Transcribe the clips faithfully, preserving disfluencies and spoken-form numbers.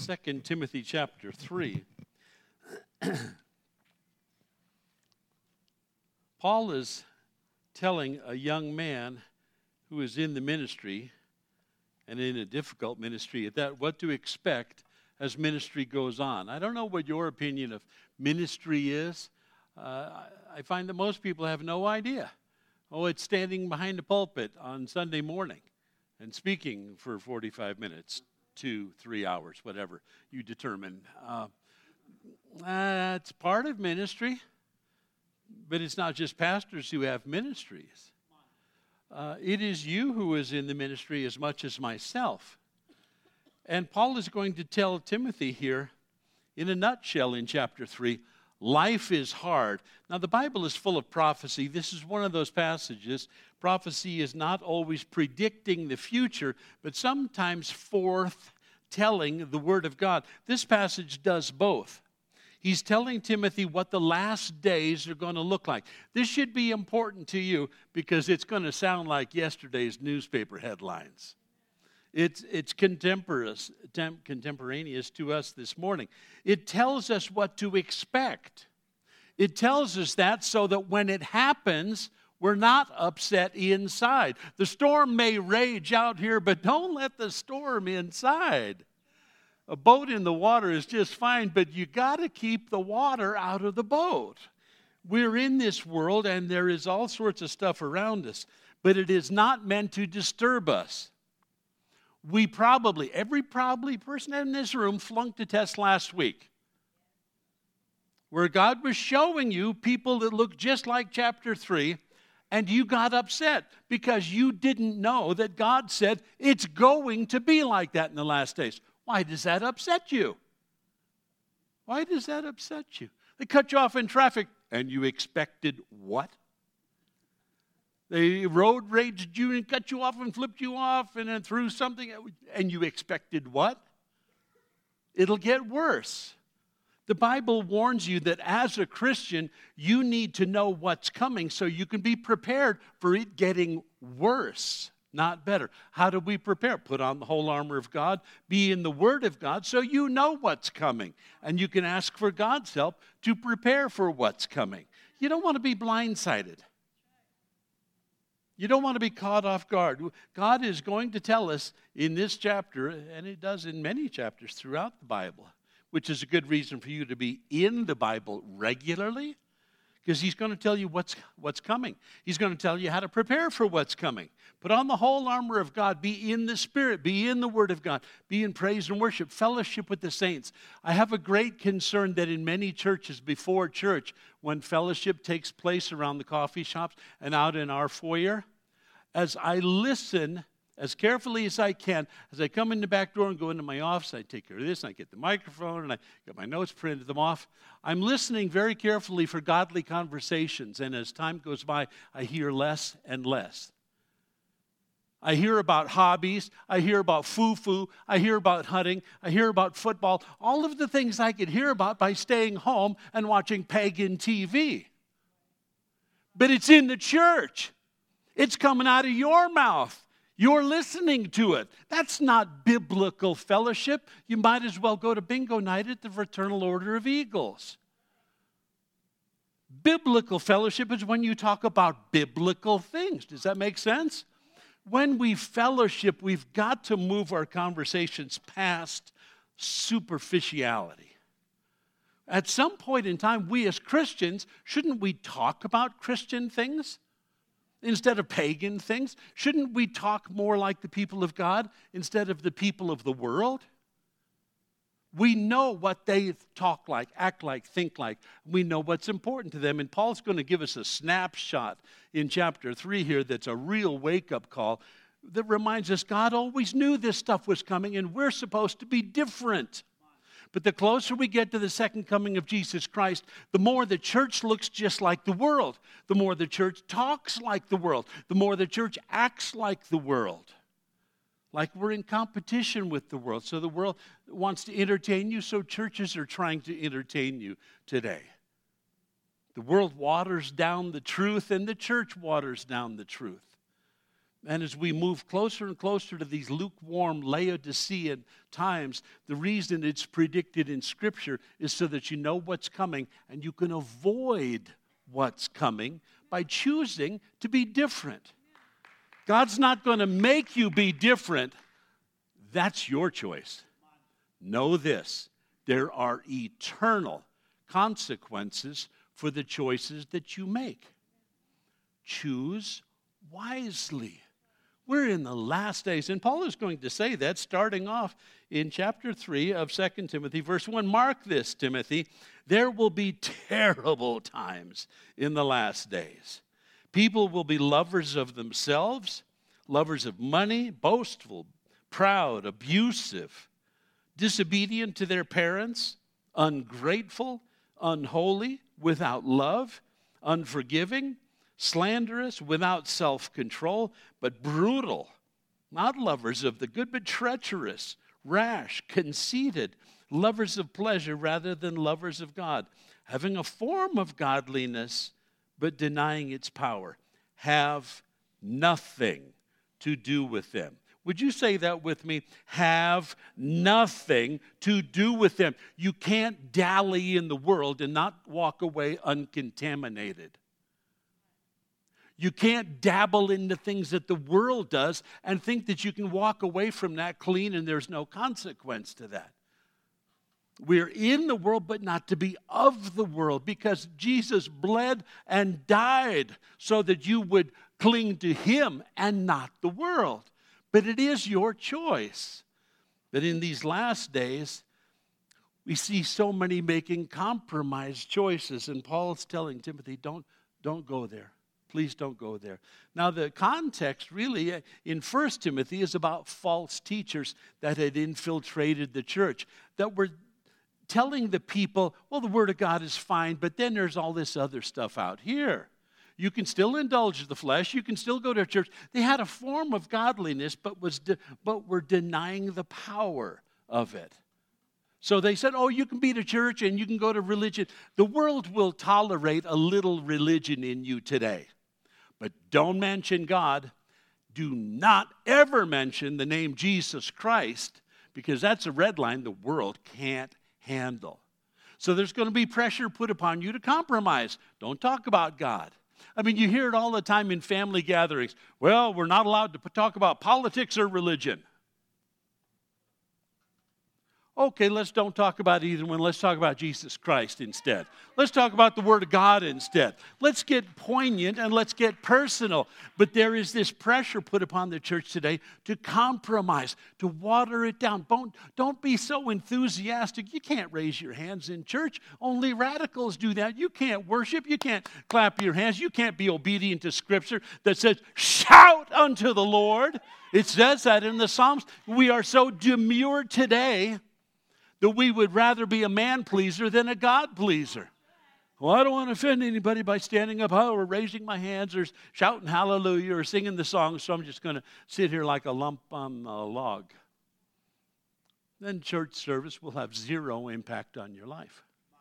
Second Timothy chapter three. Paul is telling a young man who is in the ministry, and in a difficult ministry at that, what to expect as ministry goes on. I don't know what your opinion of ministry is. Uh, I find that most people have no idea. Oh, it's standing behind a pulpit on Sunday morning and speaking for forty-five minutes, two, three hours, whatever you determine. Uh, that's part of ministry, but it's not just pastors who have ministries. Uh, it is you who is in the ministry as much as myself. And Paul is going to tell Timothy here, in a nutshell in chapter three, life is hard. Now, the Bible is full of prophecy. This is one of those passages. Prophecy is not always predicting the future, but sometimes foretelling the Word of God. This passage does both. He's telling Timothy what the last days are going to look like. This should be important to you because it's going to sound like yesterday's newspaper headlines. It's, it's contemporaneous, contemporaneous to us this morning. It tells us what to expect. It tells us that so that when it happens, we're not upset inside. The storm may rage out here, but don't let the storm inside. A boat in the water is just fine, but you got to keep the water out of the boat. We're in this world, and there is all sorts of stuff around us, but it is not meant to disturb us. We probably, every probably person in this room flunked a test last week where God was showing you people that look just like chapter three, and you got upset because you didn't know that God said it's going to be like that in the last days. Why does that upset you? Why does that upset you? They cut you off in traffic, and you expected what? They road raged you and cut you off and flipped you off and then threw something, and you expected what? It'll get worse. The Bible warns you that as a Christian, you need to know what's coming so you can be prepared for it getting worse, not better. How do we prepare? Put on the whole armor of God, be in the Word of God so you know what's coming. And you can ask for God's help to prepare for what's coming. You don't want to be blindsided. You don't want to be caught off guard. God is going to tell us in this chapter, and it does in many chapters throughout the Bible, which is a good reason for you to be in the Bible regularly, because he's going to tell you what's, what's coming. He's going to tell you how to prepare for what's coming. Put on the whole armor of God. Be in the Spirit. Be in the Word of God. Be in praise and worship. Fellowship with the saints. I have a great concern that in many churches before church, when fellowship takes place around the coffee shops and out in our foyer, as I listen as carefully as I can, as I come in the back door and go into my office, I take care of this, and I get the microphone, and I get my notes, printed them off. I'm listening very carefully for godly conversations, and as time goes by, I hear less and less. I hear about hobbies, I hear about foo-foo, I hear about hunting, I hear about football, all of the things I could hear about by staying home and watching pagan T V. But it's in the church. It's coming out of your mouth. You're listening to it. That's not biblical fellowship. You might as well go to bingo night at the Fraternal Order of Eagles. Biblical fellowship is when you talk about biblical things. Does that make sense? When we fellowship, we've got to move our conversations past superficiality. At some point in time, we as Christians, shouldn't we talk about Christian things instead of pagan things? Shouldn't we talk more like the people of God instead of the people of the world? We know what they talk like, act like, think like. We know what's important to them. And Paul's going to give us a snapshot in chapter three here that's a real wake-up call that reminds us God always knew this stuff was coming, and we're supposed to be different. But the closer we get to the second coming of Jesus Christ, the more the church looks just like the world. The more the church talks like the world. The more the church acts like the world. Like we're in competition with the world. So the world wants to entertain you, so churches are trying to entertain you today. The world waters down the truth, and the church waters down the truth. And as we move closer and closer to these lukewarm Laodicean times, the reason it's predicted in Scripture is so that you know what's coming and you can avoid what's coming by choosing to be different. God's not going to make you be different. That's your choice. Know this, there are eternal consequences for the choices that you make. Choose wisely. We're in the last days, and Paul is going to say that starting off in chapter three of Second Timothy, verse one. Mark this, Timothy, there will be terrible times in the last days. People will be lovers of themselves, lovers of money, boastful, proud, abusive, disobedient to their parents, ungrateful, unholy, without love, unforgiving, slanderous, without self-control, but brutal, not lovers of the good, but treacherous, rash, conceited, lovers of pleasure rather than lovers of God, having a form of godliness, but denying its power. Have nothing to do with them. Would you say that with me? Have nothing to do with them. You can't dally in the world and not walk away uncontaminated. You can't dabble in the things that the world does and think that you can walk away from that clean and there's no consequence to that. We're in the world, but not to be of the world, because Jesus bled and died so that you would cling to him and not the world. But it is your choice. But in these last days, we see so many making compromised choices, and Paul's telling Timothy, don't, don't go there. Please don't go there. Now, the context really in First Timothy is about false teachers that had infiltrated the church, that were telling the people, well, the Word of God is fine, but then there's all this other stuff out here. You can still indulge the flesh. You can still go to church. They had a form of godliness, but, was de- but were denying the power of it. So they said, oh, you can be to church and you can go to religion. The world will tolerate a little religion in you today. But don't mention God. Do not ever mention the name Jesus Christ, because that's a red line the world can't handle. So there's going to be pressure put upon you to compromise. Don't talk about God. I mean, you hear it all the time in family gatherings. Well, we're not allowed to talk about politics or religion. Okay, let's don't talk about either one. Let's talk about Jesus Christ instead. Let's talk about the Word of God instead. Let's get poignant and let's get personal. But there is this pressure put upon the church today to compromise, to water it down. Don't, don't be so enthusiastic. You can't raise your hands in church. Only radicals do that. You can't worship. You can't clap your hands. You can't be obedient to Scripture that says, shout unto the Lord. It says that in the Psalms. We are so demure today that we would rather be a man pleaser than a God pleaser. Well, I don't want to offend anybody by standing up or raising my hands or shouting hallelujah or singing the song, so I'm just going to sit here like a lump on a log. Then church service will have zero impact on your life.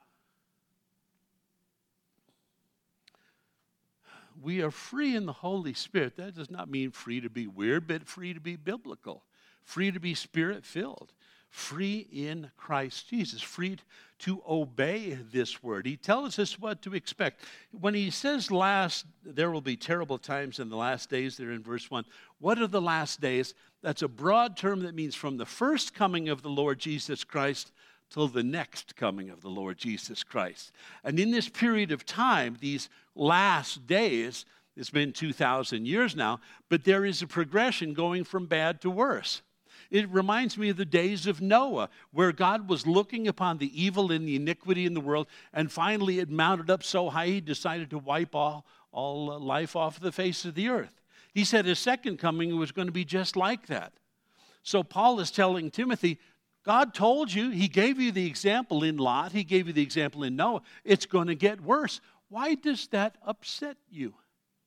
We are free in the Holy Spirit. That does not mean free to be weird, but free to be biblical, free to be Spirit-filled. Free in Christ Jesus, free to obey this word. He tells us what to expect. When he says last, there will be terrible times in the last days, there in verse one. What are the last days? That's a broad term that means from the first coming of the Lord Jesus Christ till the next coming of the Lord Jesus Christ. And in this period of time, these last days, it's been two thousand years now, but there is a progression going from bad to worse. It reminds me of the days of Noah, where God was looking upon the evil and the iniquity in the world, and finally it mounted up so high he decided to wipe all, all life off the face of the earth. He said his second coming was going to be just like that. So Paul is telling Timothy, God told you, he gave you the example in Lot, he gave you the example in Noah. It's going to get worse. Why does that upset you?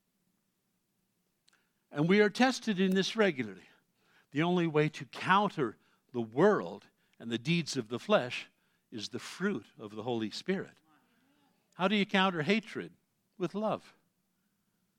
And we are tested in this regularly. The only way to counter the world and the deeds of the flesh is the fruit of the Holy Spirit. How do you counter hatred? With love.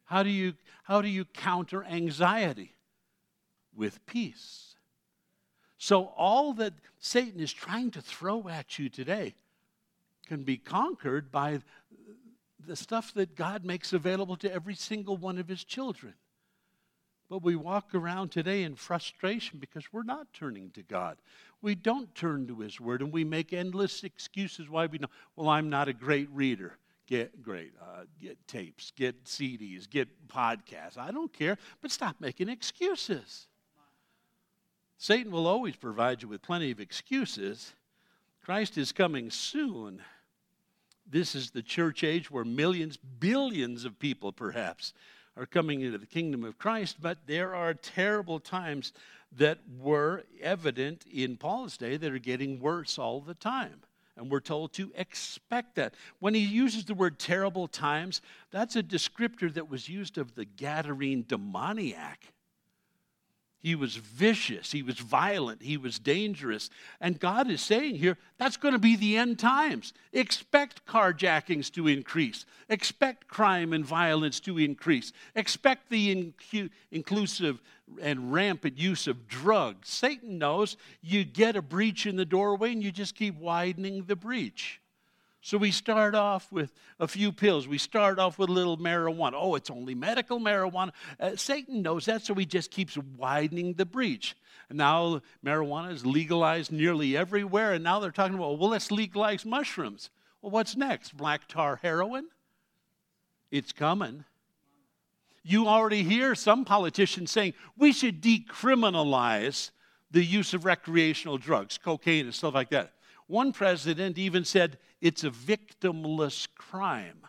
How do you, how do you counter anxiety? With peace. So all that Satan is trying to throw at you today can be conquered by the stuff that God makes available to every single one of his children. But we walk around today in frustration because we're not turning to God. We don't turn to his word, and we make endless excuses why we don't. Well, I'm not a great reader. Get great, uh, get tapes, get C Ds, get podcasts. I don't care, but stop making excuses. Satan will always provide you with plenty of excuses. Christ is coming soon. This is the church age where millions, billions of people perhaps are coming into the kingdom of Christ, but there are terrible times that were evident in Paul's day that are getting worse all the time. And we're told to expect that. When he uses the word terrible times, that's a descriptor that was used of the Gadarene demoniac. He was vicious, he was violent, he was dangerous. And God is saying here, that's going to be the end times. Expect carjackings to increase. Expect crime and violence to increase. Expect the incu- inclusive and rampant use of drugs. Satan knows you get a breach in the doorway and you just keep widening the breach. So we start off with a few pills. We start off with a little marijuana. Oh, it's only medical marijuana. Uh, Satan knows that, so he just keeps widening the breach. And now marijuana is legalized nearly everywhere, and now they're talking about, well, let's legalize mushrooms. Well, what's next? Black tar heroin? It's coming. You already hear some politicians saying we should decriminalize the use of recreational drugs, cocaine and stuff like that. One president even said it's a victimless crime.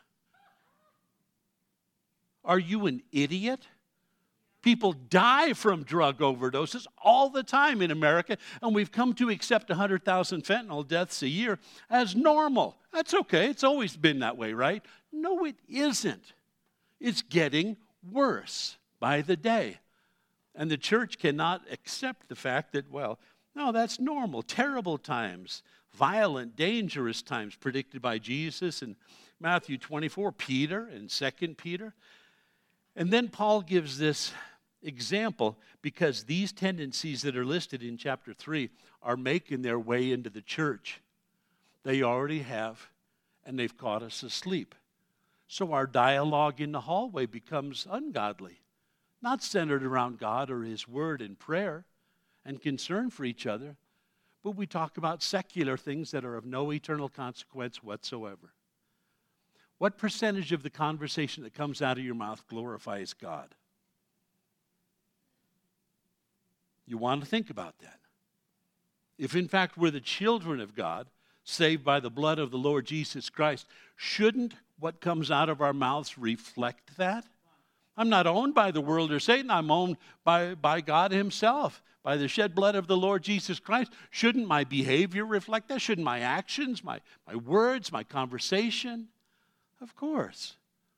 Are you an idiot? People die from drug overdoses all the time in America, and we've come to accept one hundred thousand fentanyl deaths a year as normal. That's okay. It's always been that way, right? No, it isn't. It's getting worse by the day. And the church cannot accept the fact that, well, no, that's normal. Terrible times. Violent, dangerous times predicted by Jesus in Matthew twenty-four, Peter and Second Peter. And then Paul gives this example because these tendencies that are listed in chapter three are making their way into the church. They already have, and they've caught us asleep. So our dialogue in the hallway becomes ungodly, not centered around God or his word and prayer and concern for each other, but we talk about secular things that are of no eternal consequence whatsoever. What percentage of the conversation that comes out of your mouth glorifies God? You want to think about that. If in fact we're the children of God, saved by the blood of the Lord Jesus Christ, shouldn't what comes out of our mouths reflect that? I'm not owned by the world or Satan. I'm owned by, by God himself, by the shed blood of the Lord Jesus Christ. Shouldn't my behavior reflect that? Shouldn't my actions, my, my words, my conversation? Of course.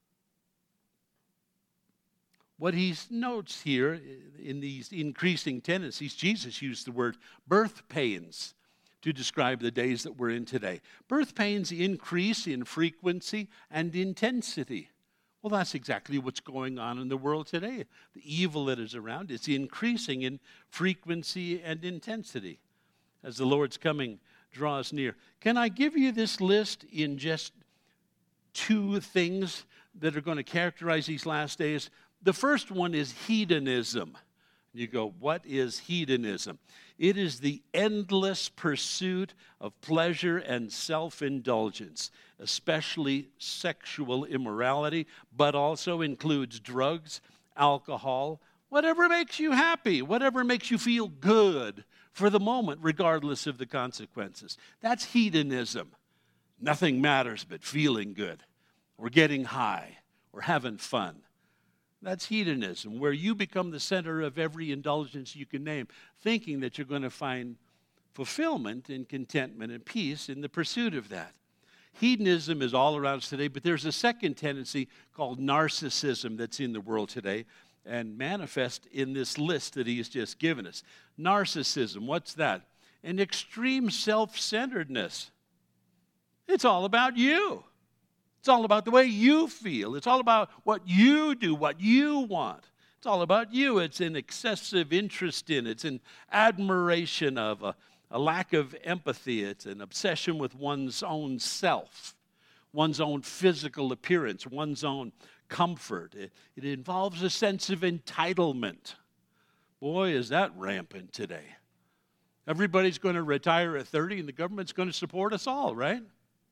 What he notes here in these increasing tendencies, Jesus used the word birth pains to describe the days that we're in today. Birth pains increase in frequency and intensity. Well, that's exactly what's going on in the world today. The evil that is around is increasing in frequency and intensity as the Lord's coming draws near. Can I give you this list in just two things that are going to characterize these last days? The first one is hedonism. You go, what is hedonism? It is the endless pursuit of pleasure and self-indulgence, especially sexual immorality, but also includes drugs, alcohol, whatever makes you happy, whatever makes you feel good for the moment, regardless of the consequences. That's hedonism. Nothing matters but feeling good, or getting high, or having fun. That's hedonism, where you become the center of every indulgence you can name, thinking that you're going to find fulfillment and contentment and peace in the pursuit of that. Hedonism is all around us today, but there's a second tendency called narcissism that's in the world today and manifest in this list that he has just given us. Narcissism, what's that? An extreme self-centeredness. It's all about you. It's all about the way you feel. It's all about what you do, what you want. It's all about you. It's an excessive interest in. It's an admiration of a, a lack of empathy. It's an obsession with one's own self, one's own physical appearance, one's own comfort. It, it involves a sense of entitlement. Boy, is that rampant today. Everybody's going to retire at thirty, and the government's going to support us all, right?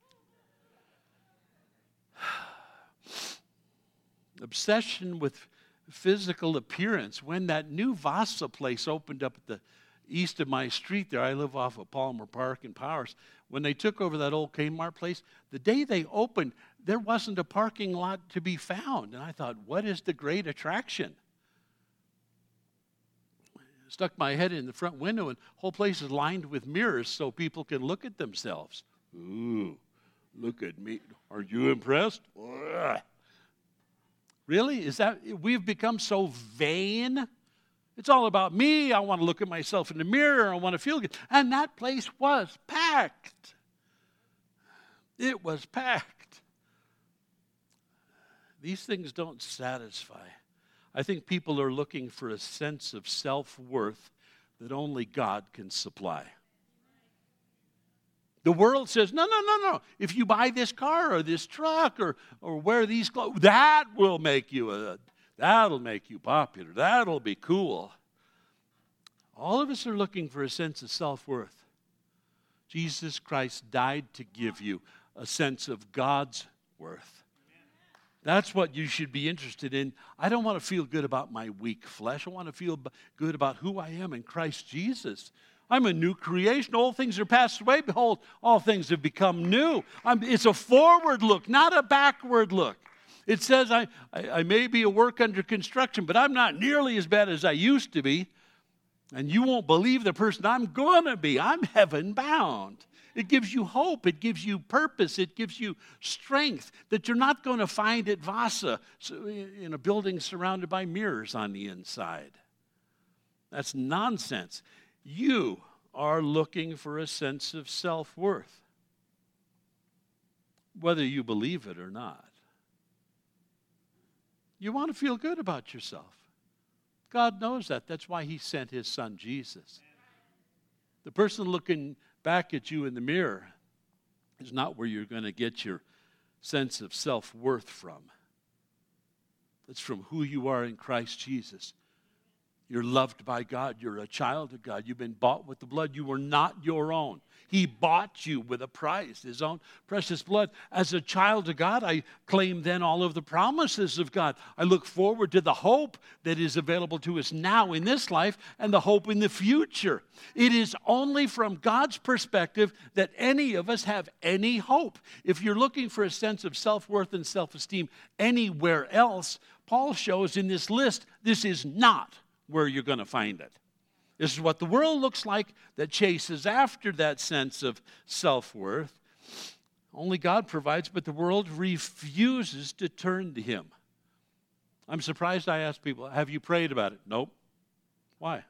Obsession with physical appearance. When that new Vasa place opened up at the east of my street there, I live off of Palmer Park in Powers. When they took over that old Kmart place, the day they opened, there wasn't a parking lot to be found. And I thought, what is the great attraction? Stuck my head in the front window, and the whole place is lined with mirrors so people can look at themselves. Ooh, look at me. Are you impressed? Ugh. Really? Is that, we've become so vain? It's all about me. I want to look at myself in the mirror. I want to feel good. And that place was packed. It was packed. These things don't satisfy. I think people are looking for a sense of self-worth that only God can supply. The world says, no, no, no, no. If you buy this car or this truck or, or wear these clothes, that will make you, a, that'll make you popular. That'll be cool. All of us are looking for a sense of self-worth. Jesus Christ died to give you a sense of God's worth. That's what you should be interested in. I don't want to feel good about my weak flesh. I want to feel good about who I am in Christ Jesus. I'm a new creation. All things are passed away. Behold, all things have become new. I'm, it's a forward look, not a backward look. It says I, I, I may be a work under construction, but I'm not nearly as bad as I used to be. And you won't believe the person I'm going to be. I'm heaven bound. It gives you hope. It gives you purpose. It gives you strength that you're not going to find at Vasa in a building surrounded by mirrors on the inside. That's nonsense. You are looking for a sense of self-worth, whether you believe it or not. You want to feel good about yourself. God knows that. That's why he sent his son, Jesus. The person looking back at you in the mirror is not where you're going to get your sense of self-worth from. It's from who you are in Christ Jesus. You're loved by God. You're a child of God. You've been bought with the blood. You were not your own. He bought you with a price, his own precious blood. As a child of God, I claim then all of the promises of God. I look forward to the hope that is available to us now in this life and the hope in the future. It is only from God's perspective that any of us have any hope. If you're looking for a sense of self-worth and self-esteem anywhere else, Paul shows in this list, this is not where you're going to find it. This is what the world looks like that chases after that sense of self-worth. Only God provides, but the world refuses to turn to him. I'm surprised I ask people, have you prayed about it? Nope. Why?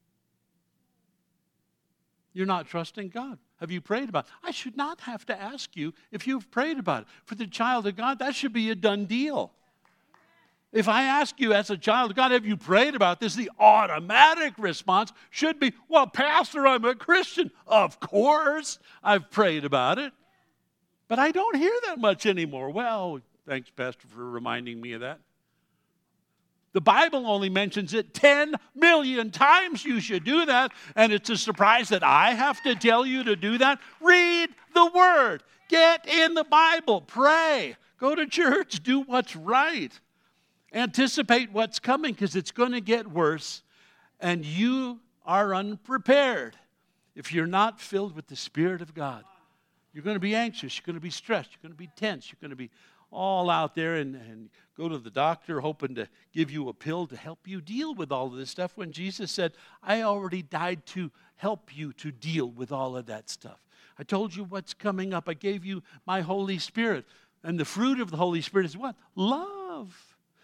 You're not trusting God. Have you prayed about it? I should not have to ask you if you've prayed about it. For the child of God, that should be a done deal. If I ask you as a child of God, have you prayed about this? The automatic response should be, well, Pastor, I'm a Christian. Of course, I've prayed about it. But I don't hear that much anymore. Well, thanks, Pastor, for reminding me of that. The Bible only mentions it ten million times. You should do that. And it's a surprise that I have to tell you to do that. Read the Word. Get in the Bible. Pray. Go to church. Do what's right. Anticipate what's coming because it's going to get worse, and you are unprepared. If you're not filled with the Spirit of God, you're going to be anxious, you're going to be stressed, you're going to be tense, you're going to be all out there and, and go to the doctor hoping to give you a pill to help you deal with all of this stuff when Jesus said, I already died to help you to deal with all of that stuff. I told you what's coming up. I gave you my Holy Spirit. And the fruit of the Holy Spirit is what? Love.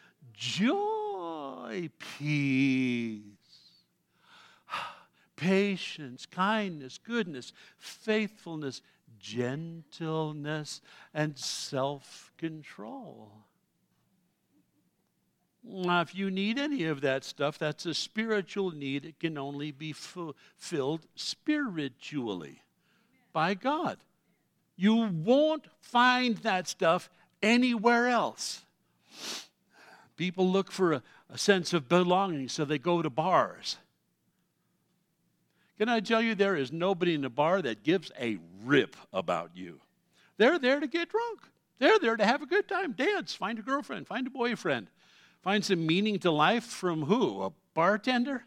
Joy, peace, patience, kindness, goodness, faithfulness, gentleness, and self-control. Now, if you need any of that stuff, that's a spiritual need. It can only be fulfilled spiritually by God. You won't find that stuff anywhere else. People look for a, a sense of belonging, so they go to bars. Can I tell you, there is nobody in the bar that gives a rip about you. They're there to get drunk. They're there to have a good time, dance, find a girlfriend, find a boyfriend. Find some meaning to life from who? A bartender?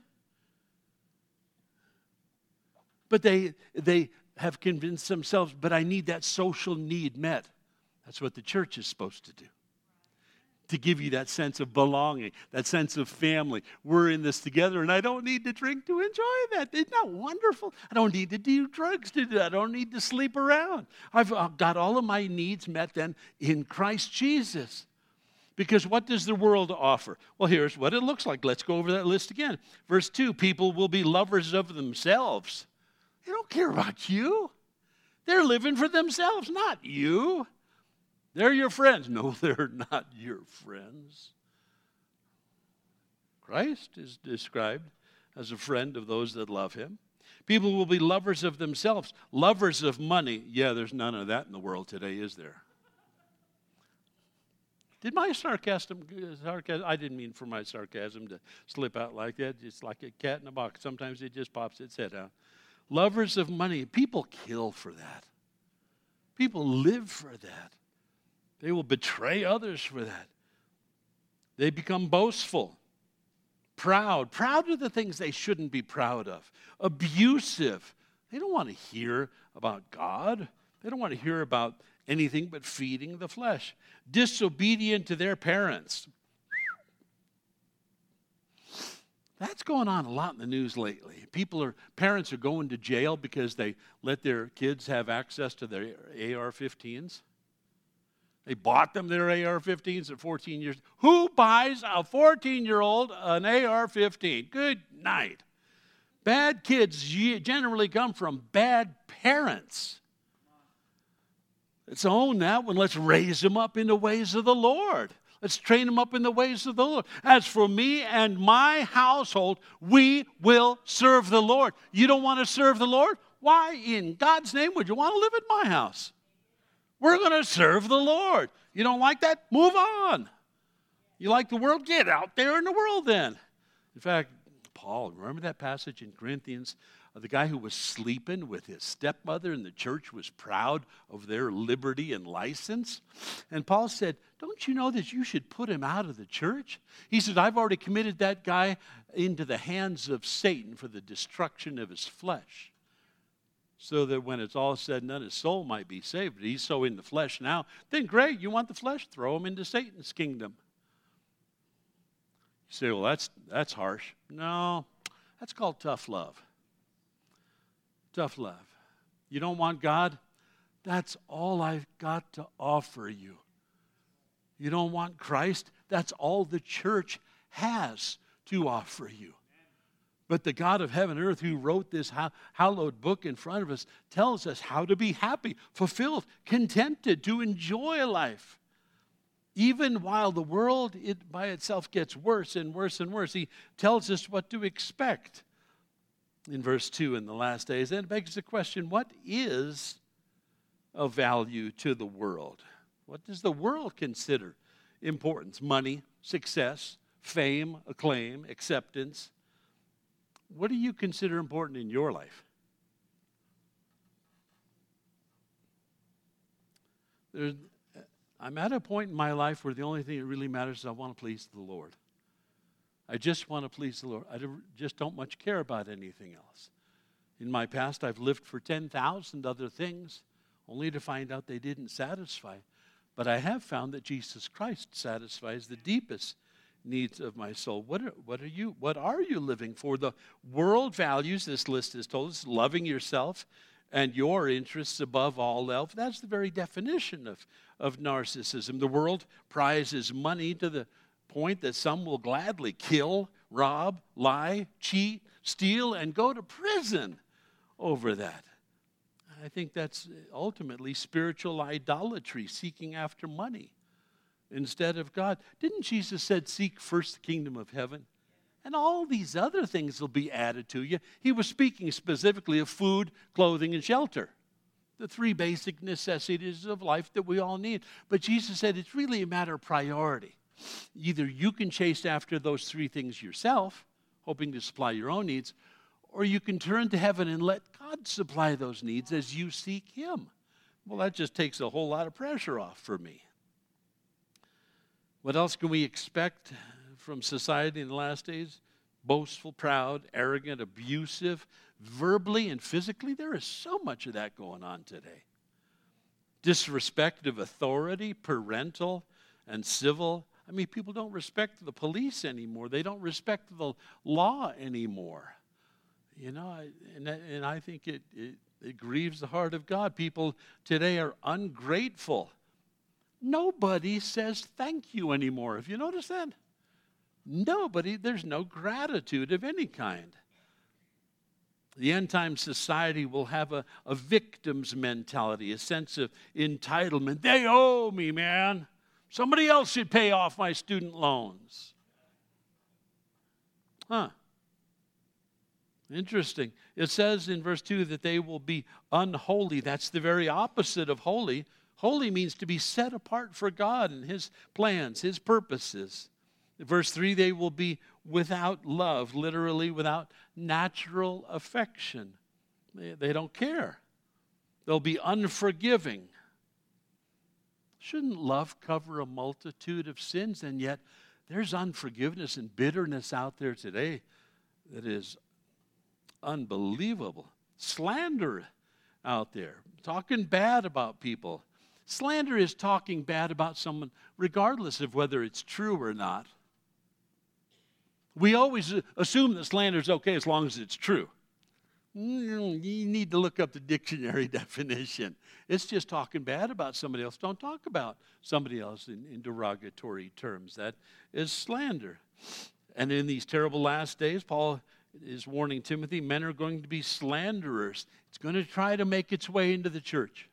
But they, they have convinced themselves, but I need that social need met. That's what the church is supposed to do. To give you that sense of belonging, that sense of family. We're in this together, and I don't need to drink to enjoy that. Isn't that wonderful? I don't need to do drugs to do that. I don't need to sleep around. I've got all of my needs met then in Christ Jesus. Because what does the world offer? Well, here's what it looks like. Let's go over that list again. Verse two, people will be lovers of themselves. They don't care about you. They're living for themselves, not you. They're your friends. No, they're not your friends. Christ is described as a friend of those that love him. People will be lovers of themselves, lovers of money. Yeah, there's none of that in the world today, is there? Did my sarcasm, sarcasm, I didn't mean for my sarcasm to slip out like that. It's like a cat in a box. Sometimes it just pops its head out. Lovers of money. People kill for that. People live for that. They will betray others for that. They become boastful, proud. Proud of the things they shouldn't be proud of. Abusive. They don't want to hear about God. They don't want to hear about anything but feeding the flesh. Disobedient to their parents. That's going on a lot in the news lately. People are, parents are going to jail because they let their kids have access to their A R fifteens. They bought them their A R fifteens at fourteen years. Who buys a fourteen-year-old an A R fifteen? Good night. Bad kids generally come from bad parents. Let's own that one. Let's raise them up in the ways of the Lord. Let's train them up in the ways of the Lord. As for me and my household, we will serve the Lord. You don't want to serve the Lord? Why in God's name would you want to live at my house? We're going to serve the Lord. You don't like that? Move on. You like the world? Get out there in the world then. In fact, Paul, remember that passage in Corinthians? The guy who was sleeping with his stepmother and the church was proud of their liberty and license. And Paul said, don't you know that you should put him out of the church? He said, I've already committed that guy into the hands of Satan for the destruction of his flesh. So that when it's all said and done, his soul might be saved. But he's so in the flesh now. Then great, you want the flesh? Throw him into Satan's kingdom. You say, well, that's, that's harsh. No, that's called tough love. Tough love. You don't want God? That's all I've got to offer you. You don't want Christ? That's all the church has to offer you. But the God of heaven and earth who wrote this hallowed book in front of us tells us how to be happy, fulfilled, contented, to enjoy life. Even while the world it by itself gets worse and worse and worse, he tells us what to expect. In verse two, in the last days, then it begs the question, what is of value to the world? What does the world consider importance? Money, success, fame, acclaim, acceptance. What do you consider important in your life? There's, I'm at a point in my life where the only thing that really matters is I want to please the Lord. I just want to please the Lord. I just don't much care about anything else. In my past, I've lived for ten thousand other things, only to find out they didn't satisfy. But I have found that Jesus Christ satisfies the deepest needs of my soul. What are, what are you, what are you living for? The world values, this list has told us, loving yourself and your interests above all else. That's the very definition of, of narcissism. The world prizes money to the point that some will gladly kill, rob, lie, cheat, steal, and go to prison over that. I think that's ultimately spiritual idolatry, seeking after money instead of God. Didn't Jesus said, seek first the kingdom of heaven? And all these other things will be added to you. He was speaking specifically of food, clothing, and shelter. The three basic necessities of life that we all need. But Jesus said it's really a matter of priority. Either you can chase after those three things yourself, hoping to supply your own needs, or you can turn to heaven and let God supply those needs as you seek Him. Well, that just takes a whole lot of pressure off for me. What else can we expect from society in the last days? Boastful, proud, arrogant, abusive, verbally and physically. There is so much of that going on today. Disrespect of authority, parental and civil. I mean, people don't respect the police anymore. They don't respect the law anymore. You know, I, and, and I think it, it, it grieves the heart of God. People today are ungrateful. Nobody says thank you anymore. Have you noticed that? Nobody, there's no gratitude of any kind. The end-time society will have a, a victim's mentality, a sense of entitlement. They owe me, man. Somebody else should pay off my student loans. Huh. Interesting. It says in verse two that they will be unholy. That's the very opposite of holy. Holy means to be set apart for God and His plans, His purposes. Verse three, they will be without love, literally without natural affection. They, they don't care. They'll be unforgiving. Shouldn't love cover a multitude of sins? And yet there's unforgiveness and bitterness out there today that is unbelievable. Slander out there, talking bad about people. Slander is talking bad about someone regardless of whether it's true or not. We always assume that slander is okay as long as it's true. You need to look up the dictionary definition. It's just talking bad about somebody else. Don't talk about somebody else in, in derogatory terms. That is slander. And in these terrible last days, Paul is warning Timothy, men are going to be slanderers. It's going to try to make its way into the church.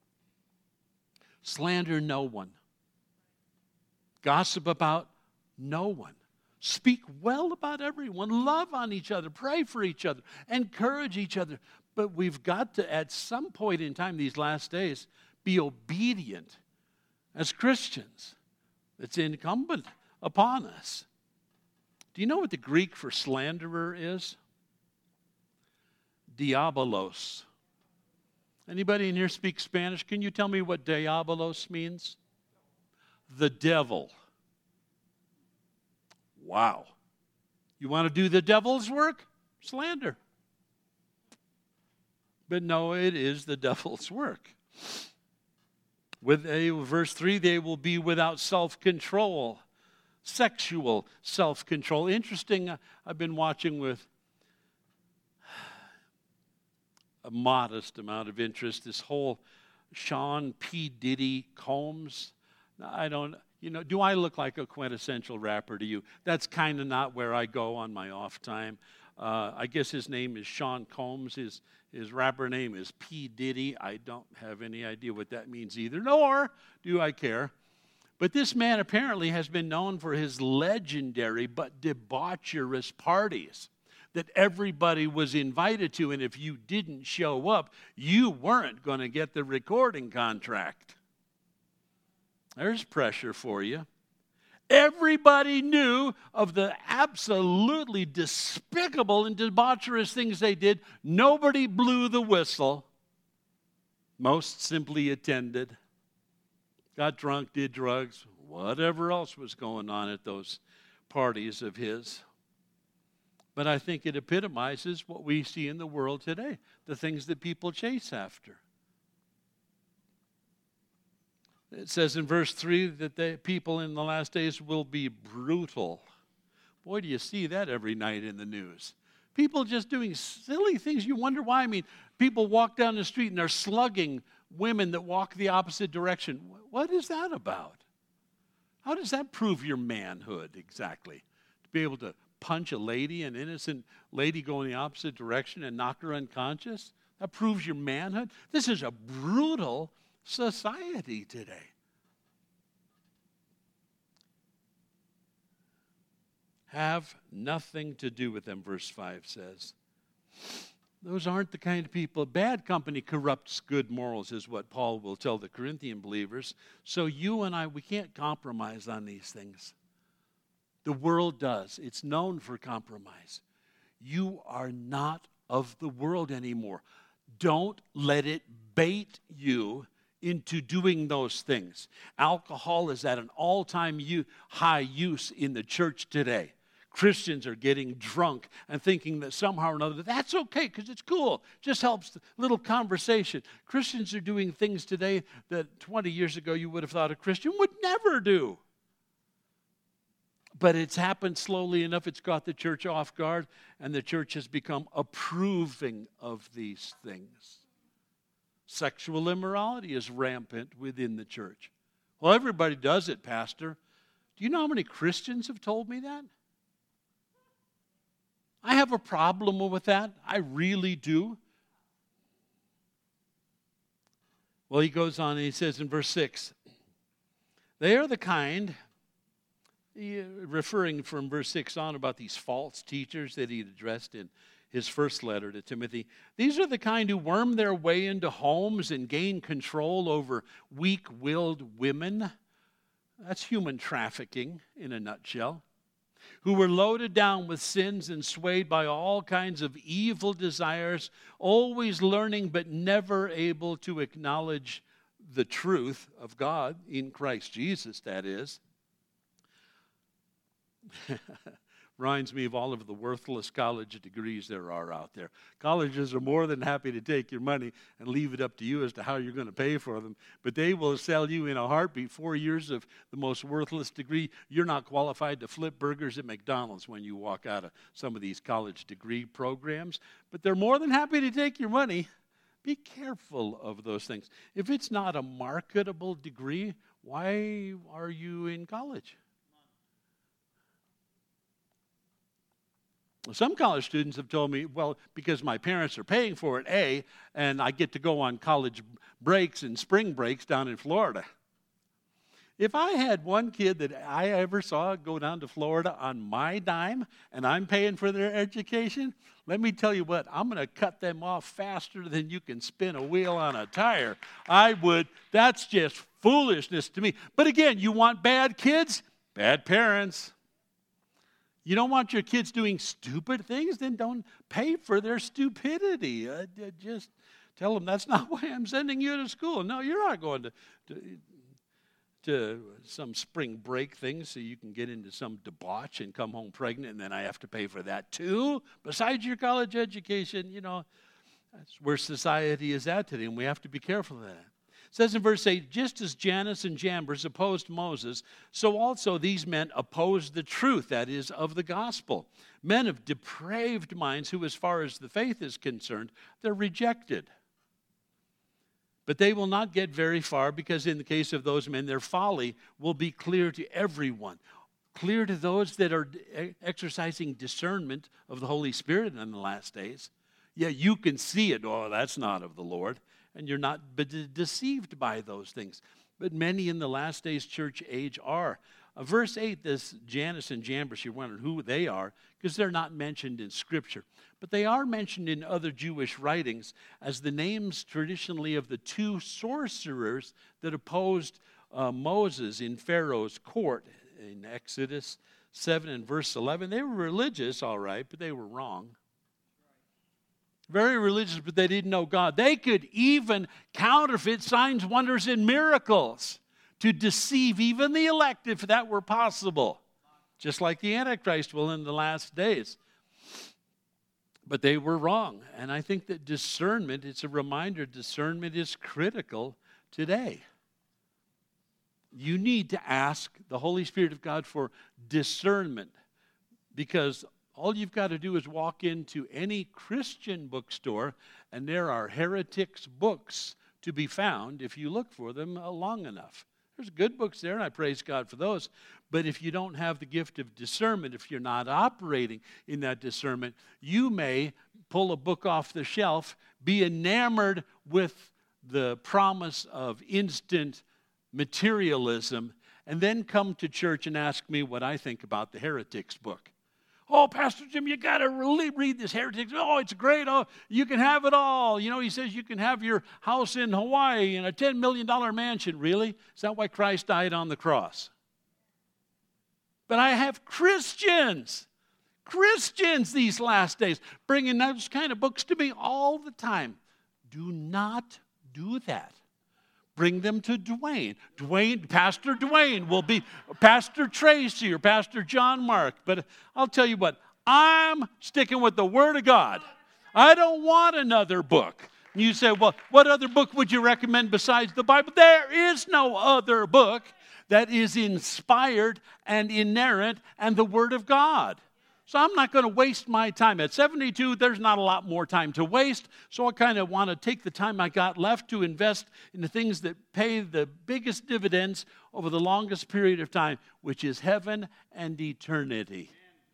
Slander no one. Gossip about no one. Speak well about everyone. Love on each other. Pray for each other. Encourage each other. But we've got to, at some point in time, these last days, be obedient as Christians. It's incumbent upon us. Do you know what the Greek for slanderer is? Diabolos. Anybody in here speak Spanish? Can you tell me what diabolos means? The devil. Wow. You want to do the devil's work? Slander. But no, it is the devil's work. With a, verse three, they will be without self-control. Sexual self-control. Interesting, uh, I've been watching with a modest amount of interest this whole Sean P. Diddy Combs. I don't, you know, do I look like a quintessential rapper to you? That's kind of not where I go on my off time. Uh, I guess his name is Sean Combs. His, his rapper name is P. Diddy. I don't have any idea what that means either, nor do I care. But this man apparently has been known for his legendary but debaucherous parties that everybody was invited to, and if you didn't show up, you weren't going to get the recording contract. There's pressure for you. Everybody knew of the absolutely despicable and debaucherous things they did. Nobody blew the whistle. Most simply attended. Got drunk, did drugs, whatever else was going on at those parties of his. But I think it epitomizes what we see in the world today, the things that people chase after. It says in verse three that the people in the last days will be brutal. Boy, do you see that every night in the news. People just doing silly things. You wonder why. I mean, people walk down the street and they're slugging women that walk the opposite direction. What is that about? How does that prove your manhood exactly? To be able to punch a lady, an innocent lady, go in the opposite direction and knock her unconscious? That proves your manhood. This is a brutal society today. Have nothing to do with them, verse five says. Those aren't the kind of people. Bad company corrupts good morals, is what Paul will tell the Corinthian believers. So you and I, we can't compromise on these things. The world does. It's known for compromise. You are not of the world anymore. Don't let it bait you into doing those things. Alcohol is at an all-time high use in the church today. Christians are getting drunk and thinking that somehow or another, that's okay because it's cool. Just helps a little conversation. Christians are doing things today that twenty years ago you would have thought a Christian would never do. But it's happened slowly enough, it's got the church off guard, and the church has become approving of these things. Sexual immorality is rampant within the church. Well, everybody does it, Pastor. Do you know how many Christians have told me that? I have a problem with that. I really do. Well, he goes on and he says in verse six, they are the kind, referring from verse six on about these false teachers that he had addressed in his first letter to Timothy. These are the kind who worm their way into homes and gain control over weak-willed women. That's human trafficking in a nutshell. Who were loaded down with sins and swayed by all kinds of evil desires, always learning but never able to acknowledge the truth of God in Christ Jesus, that is. Reminds me of all of the worthless college degrees there are out there. Colleges are more than happy to take your money and leave it up to you as to how you're going to pay for them. But they will sell you in a heartbeat four years of the most worthless degree. You're not qualified to flip burgers at McDonald's when you walk out of some of these college degree programs. But they're more than happy to take your money. Be careful of those things. If it's not a marketable degree, why are you in college? Some college students have told me, well, because my parents are paying for it, A, and I get to go on college breaks and spring breaks down in Florida. If I had one kid that I ever saw go down to Florida on my dime and I'm paying for their education, let me tell you what, I'm going to cut them off faster than you can spin a wheel on a tire. I would. That's just foolishness to me. But again, you want bad kids? Bad parents. You don't want your kids doing stupid things? Then don't pay for their stupidity. Uh, just tell them that's not why I'm sending you to school. No, you're not going to, to, to some spring break thing so you can get into some debauch and come home pregnant, and then I have to pay for that too. Besides your college education, you know, that's where society is at today, and we have to be careful of that. It says in verse eight, just as Jannes and Jambres opposed Moses, so also these men opposed the truth, that is, of the gospel. Men of depraved minds who, as far as the faith is concerned, they're rejected. But they will not get very far because in the case of those men, their folly will be clear to everyone. Clear to those that are exercising discernment of the Holy Spirit in the last days. Yeah, you can see it. Oh, that's not of the Lord. And you're not deceived by those things. But many in the last days church age are. Uh, verse eight, this Jannes and Jambres, you're wondering who they are, because they're not mentioned in Scripture. But they are mentioned in other Jewish writings as the names traditionally of the two sorcerers that opposed uh, Moses in Pharaoh's court in Exodus seven and verse eleven. They were religious, all right, but they were wrong. Very religious, but they didn't know God. They could even counterfeit signs, wonders, and miracles to deceive even the elect if that were possible. Just like the Antichrist will in the last days. But they were wrong. And I think that discernment, it's a reminder, discernment is critical today. You need to ask the Holy Spirit of God for discernment, because all you've got to do is walk into any Christian bookstore, and there are heretics' books to be found if you look for them long enough. There's good books there, and I praise God for those. But if you don't have the gift of discernment, if you're not operating in that discernment, you may pull a book off the shelf, be enamored with the promise of instant materialism, and then come to church and ask me what I think about the Heretics book. Oh, Pastor Jim, you got to really read this Heretics. Oh, it's great. Oh, you can have it all. You know, he says you can have your house in Hawaii and a ten million dollars mansion. Really? Is that why Christ died on the cross? But I have Christians, Christians these last days, bringing those kind of books to me all the time. Do not do that. Bring them to Dwayne. Dwayne, Pastor Dwayne will be Pastor Tracy or Pastor John Mark. But I'll tell you what, I'm sticking with the Word of God. I don't want another book. And you say, well, what other book would you recommend besides the Bible? There is no other book that is inspired and inerrant and the Word of God. So I'm not going to waste my time. At seventy-two, there's not a lot more time to waste. So I kind of want to take the time I got left to invest in the things that pay the biggest dividends over the longest period of time, which is heaven and eternity.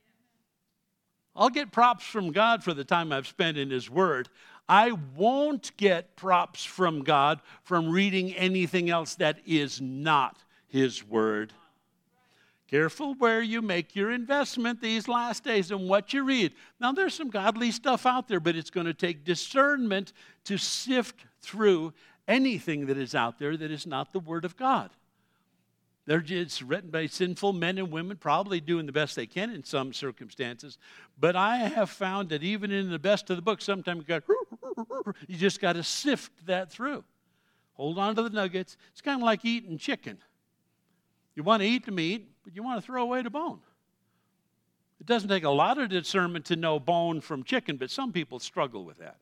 I'll get props from God for the time I've spent in His Word. I won't get props from God from reading anything else that is not His Word. Careful where you make your investment these last days and what you read. Now, there's some godly stuff out there, but it's going to take discernment to sift through anything that is out there that is not the Word of God. They're just written by sinful men and women, probably doing the best they can in some circumstances. But I have found that even in the best of the books, sometimes you got you just got to sift that through. Hold on to the nuggets. It's kind of like eating chicken. You want to eat the meat, but you want to throw away the bone. It doesn't take a lot of discernment to know bone from chicken, but some people struggle with that.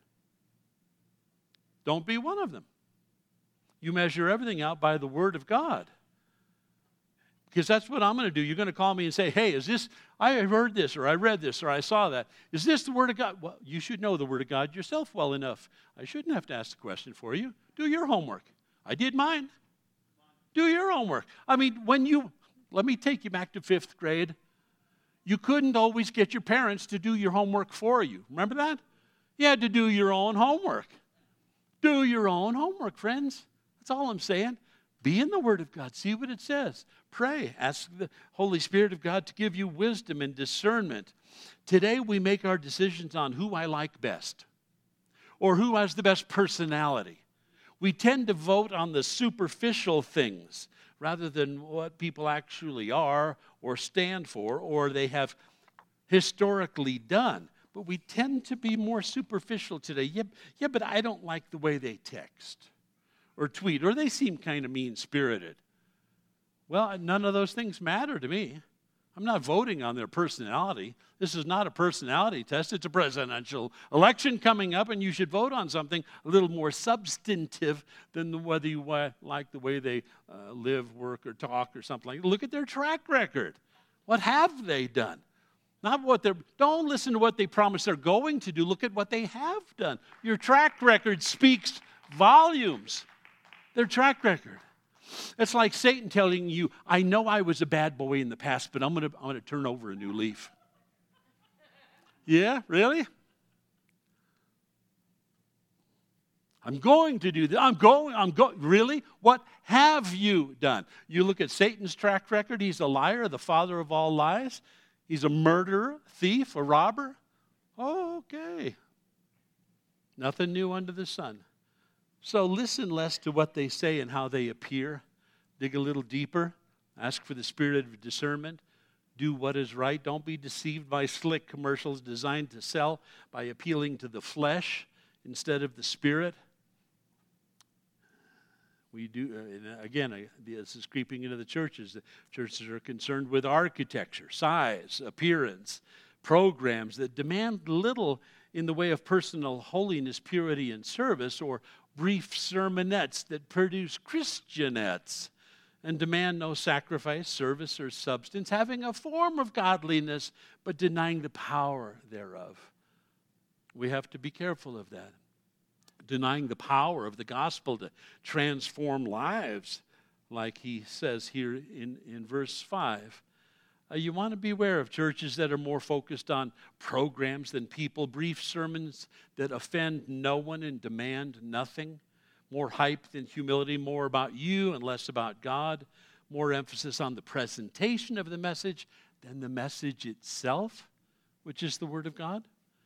Don't be one of them. You measure everything out by the Word of God. Because that's what I'm going to do. You're going to call me and say, hey, is this, I heard this, or I read this, or I saw that. Is this the Word of God? Well, you should know the Word of God yourself well enough. I shouldn't have to ask the question for you. Do your homework. I did mine. Do your homework. I mean, when you, let me take you back to fifth grade. You couldn't always get your parents to do your homework for you. Remember that? You had to do your own homework. Do your own homework, friends. That's all I'm saying. Be in the Word of God. See what it says. Pray. Ask the Holy Spirit of God to give you wisdom and discernment. Today we make our decisions on who I like best or who has the best personality. We tend to vote on the superficial things rather than what people actually are or stand for or they have historically done. But we tend to be more superficial today. Yeah, yeah, but I don't like the way they text or tweet, or they seem kind of mean-spirited. Well, none of those things matter to me. I'm not voting on their personality. This is not a personality test. It's a presidential election coming up, and you should vote on something a little more substantive than whether you like the way they uh, live, work, or talk, or something like that. Look at their track record. What have they done? Not what they're, don't listen to what they promise they're going to do. Look at what they have done. Your track record speaks volumes. Their track record. It's like Satan telling you, I know I was a bad boy in the past, but I'm going to I'm going to turn over a new leaf. Yeah, really? I'm going to do that. I'm going, I'm going. Really? What have you done? You look at Satan's track record. He's a liar, the father of all lies. He's a murderer, thief, a robber. Oh, okay. Nothing new under the sun. So listen less to what they say and how they appear. Dig a little deeper. Ask for the spirit of discernment. Do what is right. Don't be deceived by slick commercials designed to sell by appealing to the flesh instead of the spirit. We do, uh, again, uh, this is creeping into the churches. The churches are concerned with architecture, size, appearance, programs that demand little in the way of personal holiness, purity, and service, or brief sermonettes that produce Christianettes and demand no sacrifice, service, or substance, having a form of godliness, but denying the power thereof. We have to be careful of that. Denying the power of the gospel to transform lives. like he says here in, in verse five. Uh, you want to beware of churches that are more focused on programs than people, brief sermons that offend no one and demand nothing, more hype than humility, more about you and less about God, more emphasis on the presentation of the message than the message itself, which is the Word of God.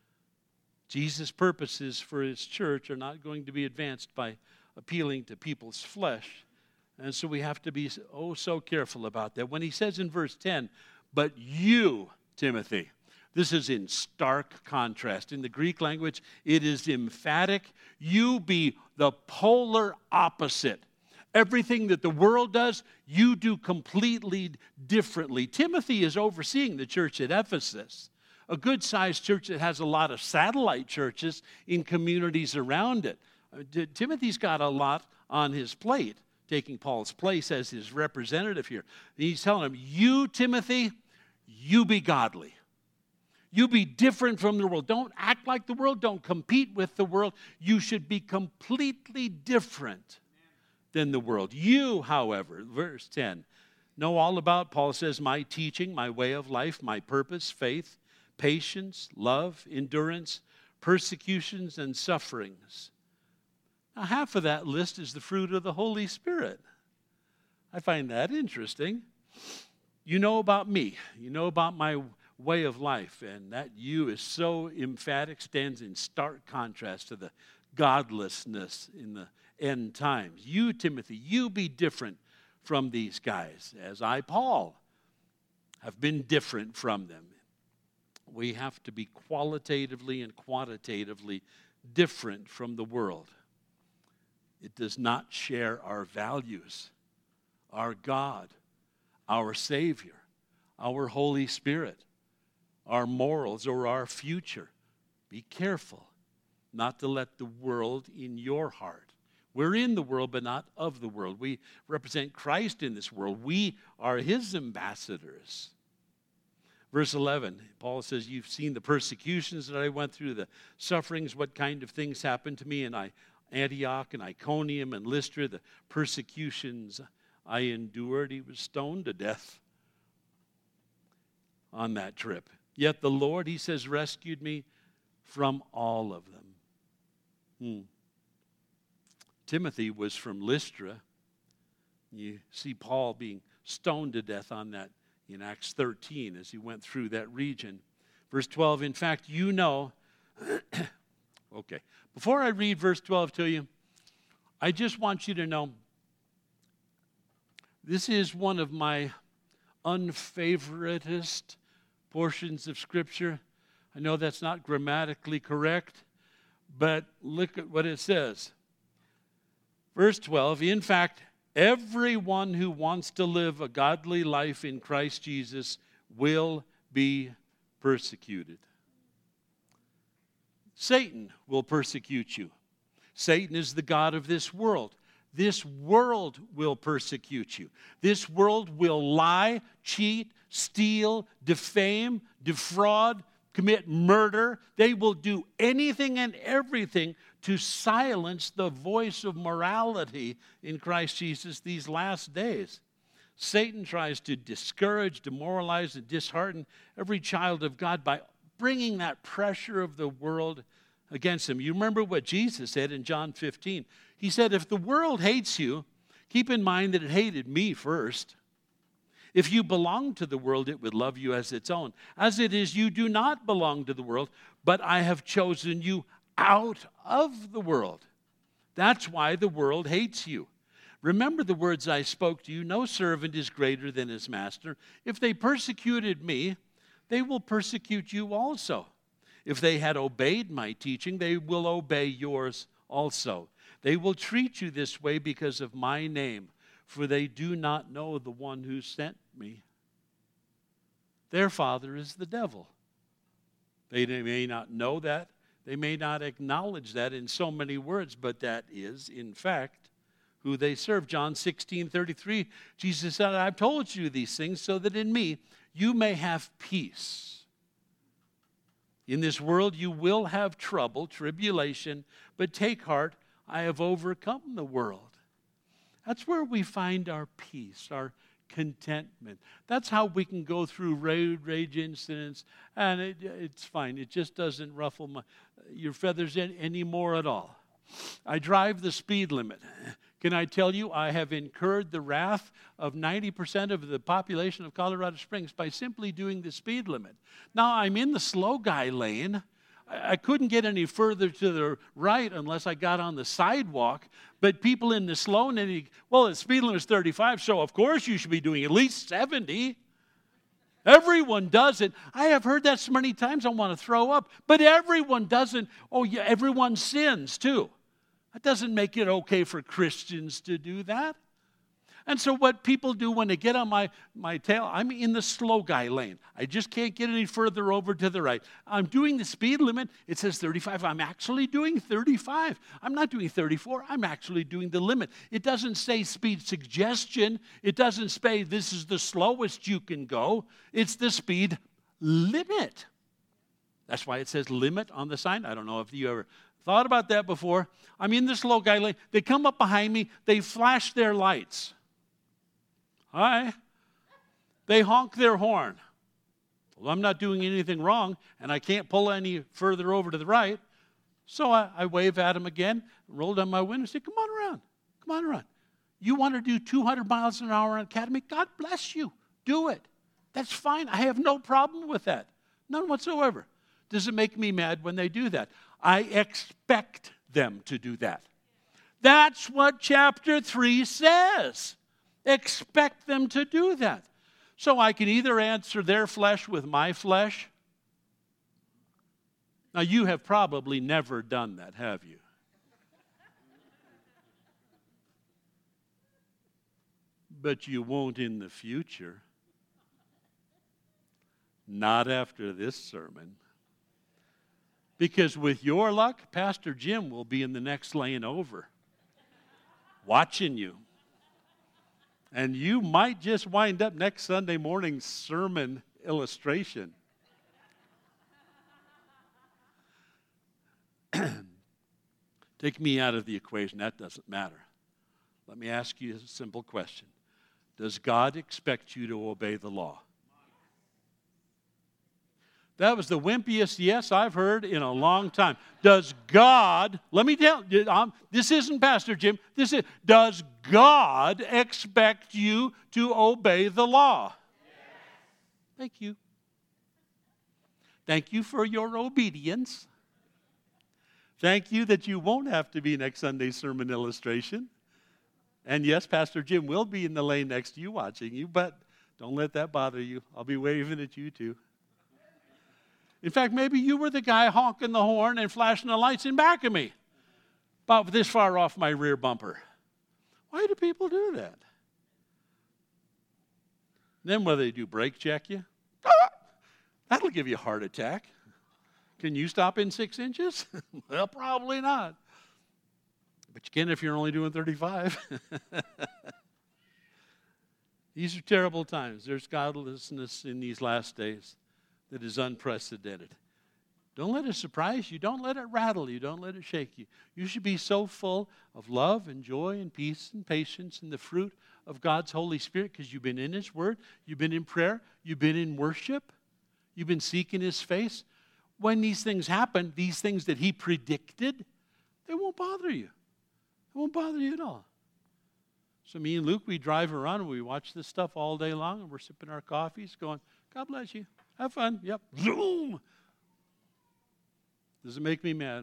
Jesus' purposes for his church are not going to be advanced by appealing to people's flesh. And so we have to be oh so careful about that. When he says in verse ten, but you, Timothy, this is in stark contrast. In the Greek language, it is emphatic. You be the polar opposite. Everything that the world does, you do completely differently. Timothy is overseeing the church at Ephesus, a good-sized church that has a lot of satellite churches in communities around it. Uh, Timothy's got a lot on his plate, taking Paul's place as his representative here. He's telling him, you, Timothy, you be godly. You be different from the world. Don't act like the world. Don't compete with the world. You should be completely different than the world. You, however, verse ten, know all about, Paul says, my teaching, my way of life, my purpose, faith, patience, love, endurance, persecutions, and sufferings. Now, half of that list is the fruit of the Holy Spirit. I find that interesting. You know about me. You know about my way of life, and that you is so emphatic, stands in stark contrast to the godlessness in the end times. You, Timothy, you be different from these guys, as I, Paul, have been different from them. We have to be qualitatively and quantitatively different from the world. It does not share our values, our God, our Savior, our Holy Spirit, our morals, or our future. Be careful not to let the world in your heart. We're in the world, but not of the world. We represent Christ in this world. We are his ambassadors. Verse eleven, Paul says, you've seen the persecutions that I went through, the sufferings, what kind of things happened to me in Antioch and Iconium and Lystra, the persecutions I endured. He was stoned to death on that trip. Yet the Lord, he says, rescued me from all of them. Hmm. Timothy was from Lystra. You see Paul being stoned to death on that in Acts thirteen as he went through that region. Verse twelve, in fact, you know, okay, before I read verse twelve to you, I just want you to know this is one of my unfavoritist portions of Scripture. I know that's not grammatically correct, but look at what it says. Verse twelve, in fact, everyone who wants to live a godly life in Christ Jesus will be persecuted. Satan will persecute you. Satan is the god of this world. This world will persecute you. This world will lie, cheat, steal, defame, defraud, commit murder. They will do anything and everything to silence the voice of morality in Christ Jesus these last days. Satan tries to discourage, demoralize, and dishearten every child of God by bringing that pressure of the world against him. You remember what Jesus said in John fifteen. He said, if the world hates you, keep in mind that it hated me first. If you belong to the world, it would love you as its own. As it is, you do not belong to the world, but I have chosen you out of the world. That's why the world hates you. Remember the words I spoke to you. No servant is greater than his master. If they persecuted me, they will persecute you also. If they had obeyed my teaching, they will obey yours also. They will treat you this way because of my name, for they do not know the one who sent me. Their father is the devil. They may not know that. They may not acknowledge that in so many words, but that is, in fact, who they serve. John sixteen thirty-three, Jesus said, I've told you these things so that in me you may have peace. In this world you will have trouble, tribulation, but take heart, I have overcome the world. That's where we find our peace, our contentment. That's how we can go through road rage incidents, and it, it's fine. It just doesn't ruffle my, your feathers in, anymore at all. I drive the speed limit. Can I tell you, I have incurred the wrath of ninety percent of the population of Colorado Springs by simply doing the speed limit. Now, I'm in the slow guy lane. I couldn't get any further to the right unless I got on the sidewalk. But people in the slow lane, well, the speed limit is thirty-five, so of course you should be doing at least seventy. Everyone does it. I have heard that so many times I want to throw up. But everyone doesn't. Oh, yeah, everyone sins too. That doesn't make it okay for Christians to do that. And so what people do when they get on my, my tail, I'm in the slow guy lane. I just can't get any further over to the right. I'm doing the speed limit. It says thirty-five. I'm actually doing thirty-five. I'm not doing thirty-four. I'm actually doing the limit. It doesn't say speed suggestion. It doesn't say this is the slowest you can go. It's the speed limit. That's why it says limit on the sign. I don't know if you ever thought about that before. I'm in the slow guy lane. They come up behind me. They flash their lights. Hi. They honk their horn. Well, I'm not doing anything wrong, and I can't pull any further over to the right. So I, I wave at them again, roll down my window and say, come on around. Come on around. You want to do two hundred miles an hour on Academy? God bless you. Do it. That's fine. I have no problem with that. None whatsoever. Does it make me mad when they do that? I expect them to do that. That's what chapter three says. Expect them to do that. So I can either answer their flesh with my flesh. Now, you have probably never done that, have you? But you won't in the future. Not after this sermon. Because with your luck, Pastor Jim will be in the next lane over, watching you. And you might just wind up next Sunday morning's sermon illustration. Take me out of the equation. That doesn't matter. Let me ask you a simple question. Does God expect you to obey the law? That was the wimpiest yes I've heard in a long time. Does God, let me tell you, um, this isn't Pastor Jim, this is, does God expect you to obey the law? Yes. Thank you. Thank you for your obedience. Thank you that you won't have to be next Sunday's sermon illustration. And yes, Pastor Jim will be in the lane next to you watching you, but don't let that bother you. I'll be waving at you too. In fact, maybe you were the guy honking the horn and flashing the lights in back of me, about this far off my rear bumper. Why do people do that? Then what do they do, brake check you? That'll give you a heart attack. Can you stop in six inches? Well, probably not. But you can if you're only doing thirty-five. These are terrible times. There's godlessness in these last days that is unprecedented. Don't let it surprise you. Don't let it rattle you. Don't let it shake you. You should be so full of love and joy and peace and patience and the fruit of God's Holy Spirit because you've been in His Word, you've been in prayer, you've been in worship, you've been seeking His face. When these things happen, these things that He predicted, they won't bother you. They won't bother you at all. So me and Luke, we drive around and we watch this stuff all day long and we're sipping our coffees going, God bless you. Have fun. Yep. Zoom. Does it make me mad?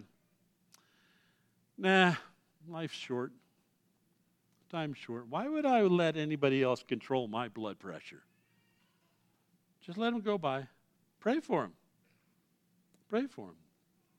Nah, life's short. Time's short. Why would I let anybody else control my blood pressure? Just let them go by. Pray for them. Pray for them.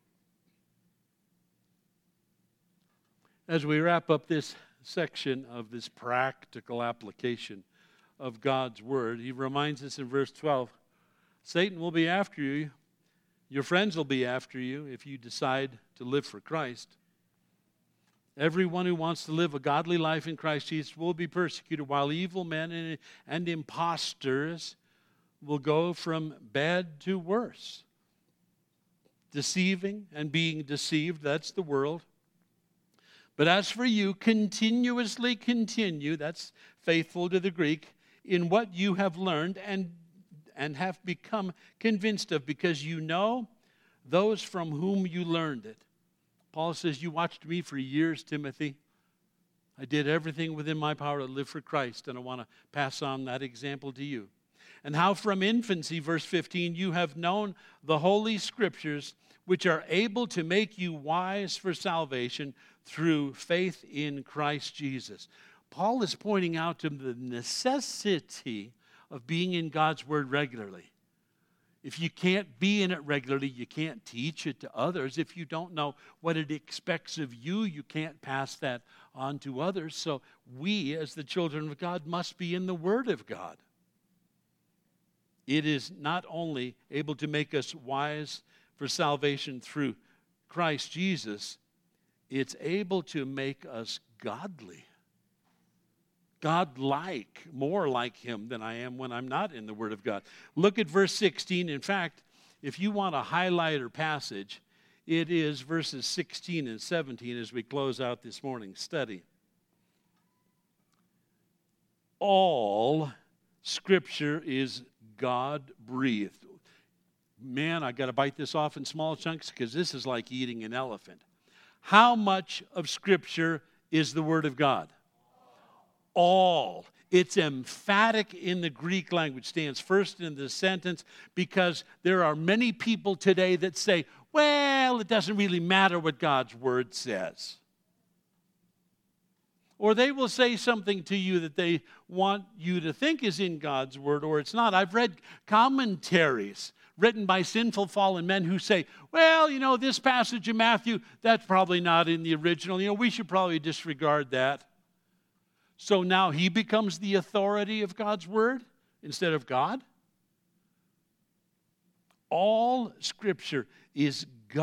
As we wrap up this section of this practical application of God's Word, He reminds us in verse twelve, Satan will be after you. Your friends will be after you if you decide to live for Christ. Everyone who wants to live a godly life in Christ Jesus will be persecuted, while evil men and, and impostors will go from bad to worse. Deceiving and being deceived, that's the world. But as for you, continuously continue, that's faithful to the Greek, in what you have learned and, and have become convinced of, because you know those from whom you learned it. Paul says, you watched me for years, Timothy. I did everything within my power to live for Christ, and I want to pass on that example to you. And how from infancy, verse fifteen, you have known the Holy Scriptures, which are able to make you wise for salvation through faith in Christ Jesus. Paul is pointing out to the necessity of being in God's Word regularly. If you can't be in it regularly, you can't teach it to others. If you don't know what it expects of you, you can't pass that on to others. So we, as the children of God, must be in the Word of God. It is not only able to make us wise for salvation through Christ Jesus, it's able to make us godly. God-like, more like Him than I am when I'm not in the Word of God. Look at verse sixteen. In fact, if you want a highlighter passage, it is verses sixteen and seventeen as we close out this morning's study. All Scripture is God-breathed. Man, I got to bite this off in small chunks because this is like eating an elephant. How much of Scripture is the Word of God? All. It's emphatic in the Greek language, stands first in the sentence, because there are many people today that say, well, it doesn't really matter what God's Word says. Or they will say something to you that they want you to think is in God's Word, or it's not. I've read commentaries written by sinful, fallen men who say, well, you know, this passage in Matthew, that's probably not in the original. You know, we should probably disregard that. So now he becomes the authority of God's Word instead of God? All Scripture is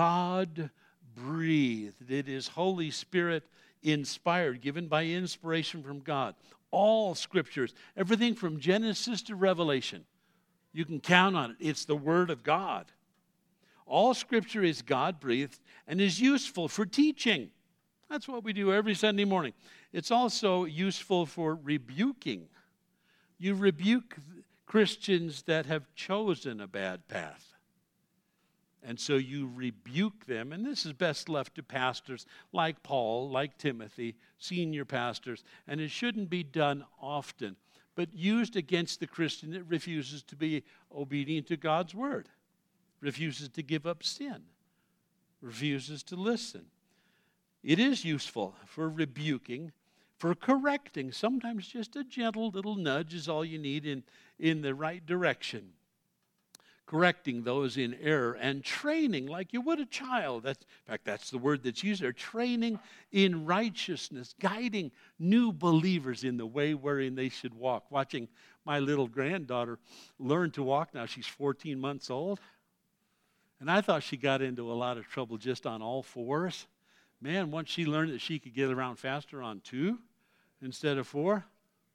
God-breathed. It is Holy Spirit inspired, given by inspiration from God. All Scriptures, everything from Genesis to Revelation, you can count on it. It's the Word of God. All Scripture is God-breathed and is useful for teaching. That's what we do every Sunday morning. It's also useful for rebuking. You rebuke Christians that have chosen a bad path. And so you rebuke them, and this is best left to pastors like Paul, like Timothy, senior pastors, and it shouldn't be done often, but used against the Christian that refuses to be obedient to God's Word, refuses to give up sin, refuses to listen. It is useful for rebuking, for correcting. Sometimes just a gentle little nudge is all you need in, in the right direction. Correcting those in error and training like you would a child. That's, in fact, that's the word that's used there. Training in righteousness, guiding new believers in the way wherein they should walk. Watching my little granddaughter learn to walk now. She's fourteen months old. And I thought she got into a lot of trouble just on all fours. Man, once she learned that she could get around faster on two instead of four,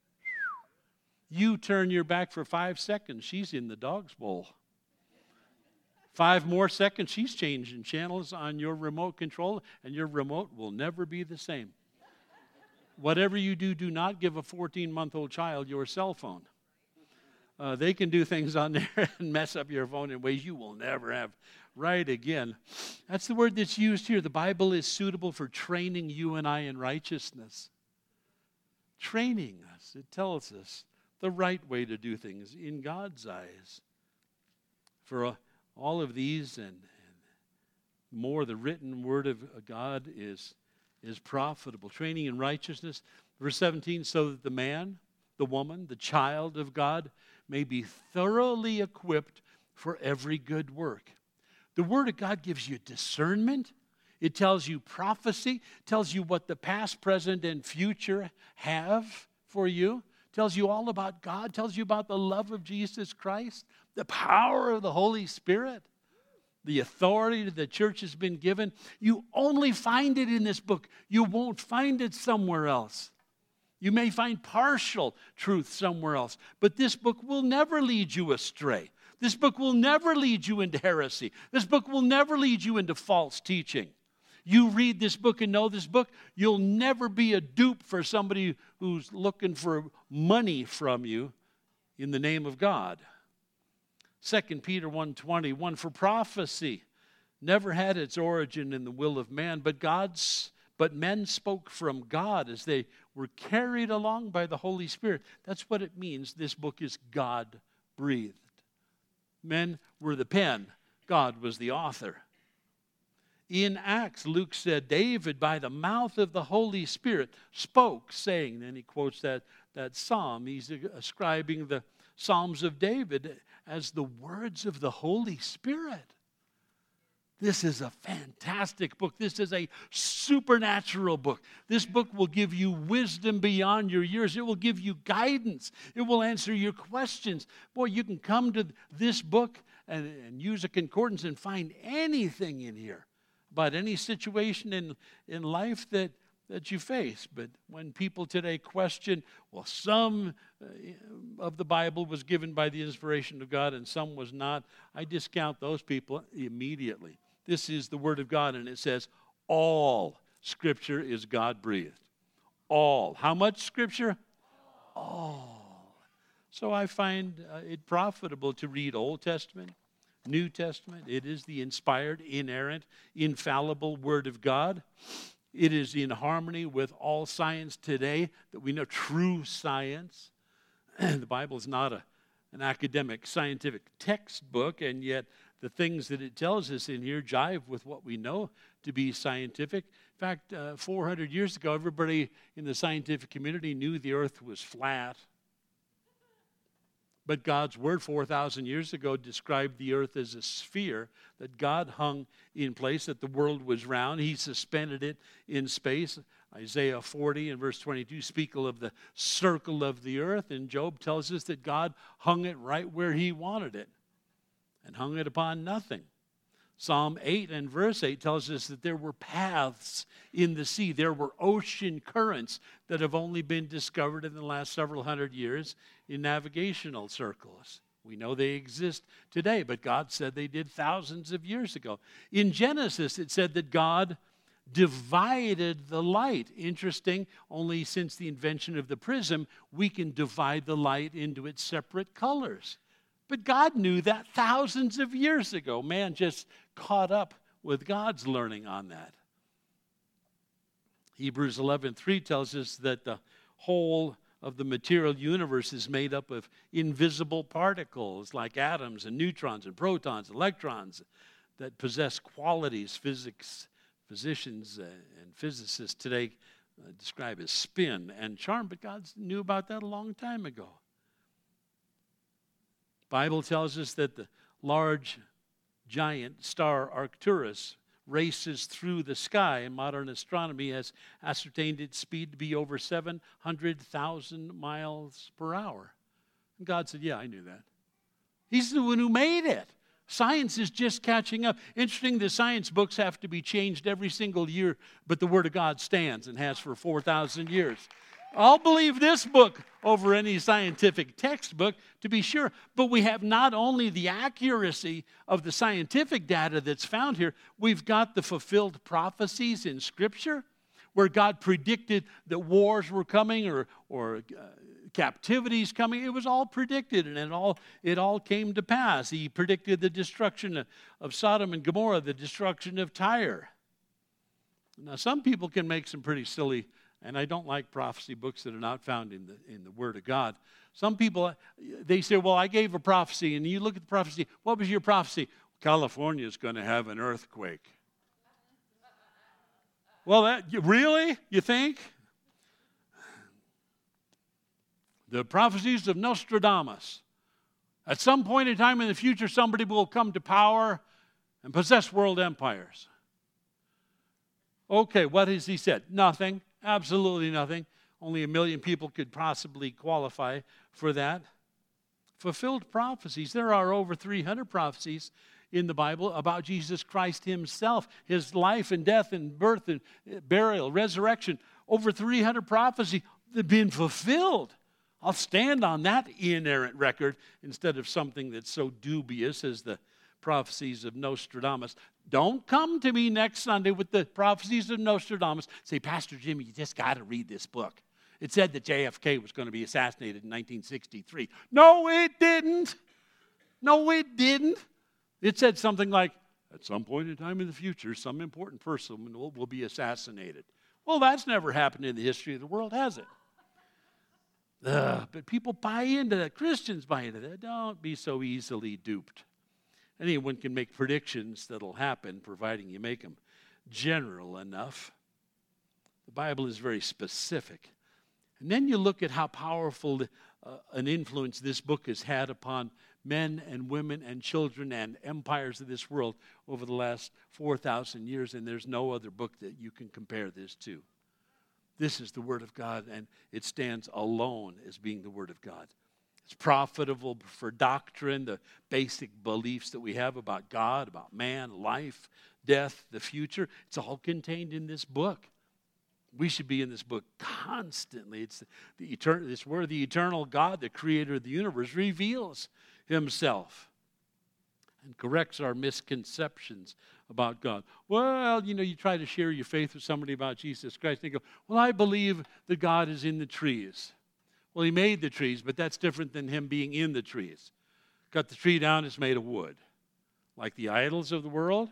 you turn your back for five seconds, she's in the dog's bowl. Five more seconds, she's changing channels on your remote control, and your remote will never be the same. Whatever you do, do not give a fourteen-month-old child your cell phone. Uh, they can do things on there and mess up your phone in ways you will never have right again. That's the word that's used here. The Bible is suitable for training you and I in righteousness. Training us. It tells us the right way to do things in God's eyes. For uh, all of these and, and more, the written word of God is, is profitable. Training in righteousness. Verse seventeen, so that the man, the woman, the child of God may be thoroughly equipped for every good work. The Word of God gives you discernment. It tells you prophecy, tells you what the past, present, and future have for you. Tells you all about God, tells you about the love of Jesus Christ, the power of the Holy Spirit, the authority that the church has been given. You only find it in this book. You won't find it somewhere else. You may find partial truth somewhere else, but this book will never lead you astray. This book will never lead you into heresy. This book will never lead you into false teaching. You read this book and know this book, you'll never be a dupe for somebody who's looking for money from you in the name of God. Second Peter one twenty-one, for prophecy never had its origin in the will of man, but God's but men spoke from God as they were carried along by the Holy Spirit. That's what it means. This book is God-breathed. Men were the pen. God was the author. In Acts, Luke said, David, by the mouth of the Holy Spirit, spoke, saying, and he quotes that, that psalm. He's ascribing the Psalms of David as the words of the Holy Spirit. This is a fantastic book. This is a supernatural book. This book will give you wisdom beyond your years. It will give you guidance. It will answer your questions. Boy, you can come to this book and, and use a concordance and find anything in here about any situation in, in life that, that you face. But when people today question, well, some uh, of the Bible was given by the inspiration of God and some was not, I discount those people immediately. This is the Word of God, and it says all Scripture is God-breathed. All. How much Scripture? All. So I find uh, it profitable to read Old Testament, New Testament. It is the inspired, inerrant, infallible Word of God. It is in harmony with all science today that we know, true science. The Bible is not a, an academic, scientific textbook, and yet the things that it tells us in here jive with what we know to be scientific. In fact, uh, four hundred years ago, everybody in the scientific community knew the earth was flat. But God's word four thousand years ago described the earth as a sphere that God hung in place, that the world was round. He suspended it in space. Isaiah forty and verse twenty-two speak of the circle of the earth, and Job tells us that God hung it right where he wanted it and hung it upon nothing. Psalm eight and verse eight tells us that there were paths in the sea. There were ocean currents that have only been discovered in the last several hundred years in navigational circles. We know they exist today, but God said they did thousands of years ago. In Genesis, it said that God divided the light. Interesting, only since the invention of the prism, we can divide the light into its separate colors. But God knew that thousands of years ago. Man just caught up with God's learning on that. Hebrews eleven three tells us that the whole of the material universe is made up of invisible particles like atoms and neutrons and protons, electrons that possess qualities physics, physicians and physicists today describe as spin and charm. But God knew about that a long time ago. Bible tells us that the large giant star Arcturus races through the sky, and modern astronomy has ascertained its speed to be over seven hundred thousand miles per hour. And God said, yeah, I knew that. He's the one who made it. Science is just catching up. Interesting, the science books have to be changed every single year, but the Word of God stands and has for four thousand years. I'll believe this book over any scientific textbook, to be sure. But we have not only the accuracy of the scientific data that's found here, we've got the fulfilled prophecies in Scripture where God predicted that wars were coming or, or uh, captivities coming. It was all predicted, and it all, it all came to pass. He predicted the destruction of, of Sodom and Gomorrah, the destruction of Tyre. Now, some people can make some pretty silly, and I don't like prophecy books that are not found in the in the Word of God. Some people, they say, well, I gave a prophecy, and you look at the prophecy. What was your prophecy? California is going to have an earthquake. Well, that really? You think? The prophecies of Nostradamus. At some point in time in the future, somebody will come to power and possess world empires. Okay, what has he said? Nothing. Absolutely nothing. Only a million people could possibly qualify for that. Fulfilled prophecies. There are over three hundred prophecies in the Bible about Jesus Christ himself, his life and death and birth and burial, resurrection. Over three hundred prophecies that have been fulfilled. I'll stand on that inerrant record instead of something that's so dubious as the prophecies of Nostradamus. Don't come to me next Sunday with the prophecies of Nostradamus. Say, Pastor Jimmy, you just got to read this book. It said that J F K was going to be assassinated in nineteen sixty-three. No, it didn't. No, it didn't. It said something like, at some point in time in the future, some important person will, will be assassinated. Well, that's never happened in the history of the world, has it? Ugh, but people buy into that. Christians buy into that. Don't be so easily duped. Anyone can make predictions that'll happen, providing you make them general enough. The Bible is very specific. And then you look at how powerful uh, an influence this book has had upon men and women and children and empires of this world over the last four thousand years, and there's no other book that you can compare this to. This is the Word of God, and it stands alone as being the Word of God. It's profitable for doctrine, the basic beliefs that we have about God, about man, life, death, the future. It's all contained in this book. We should be in this book constantly. It's the eternal, it's where the eternal God, the creator of the universe, reveals himself and corrects our misconceptions about God. Well, you know, you try to share your faith with somebody about Jesus Christ, and they go, well, I believe that God is in the trees. Well, he made the trees, but that's different than him being in the trees. Cut the tree down, it's made of wood. Like the idols of the world,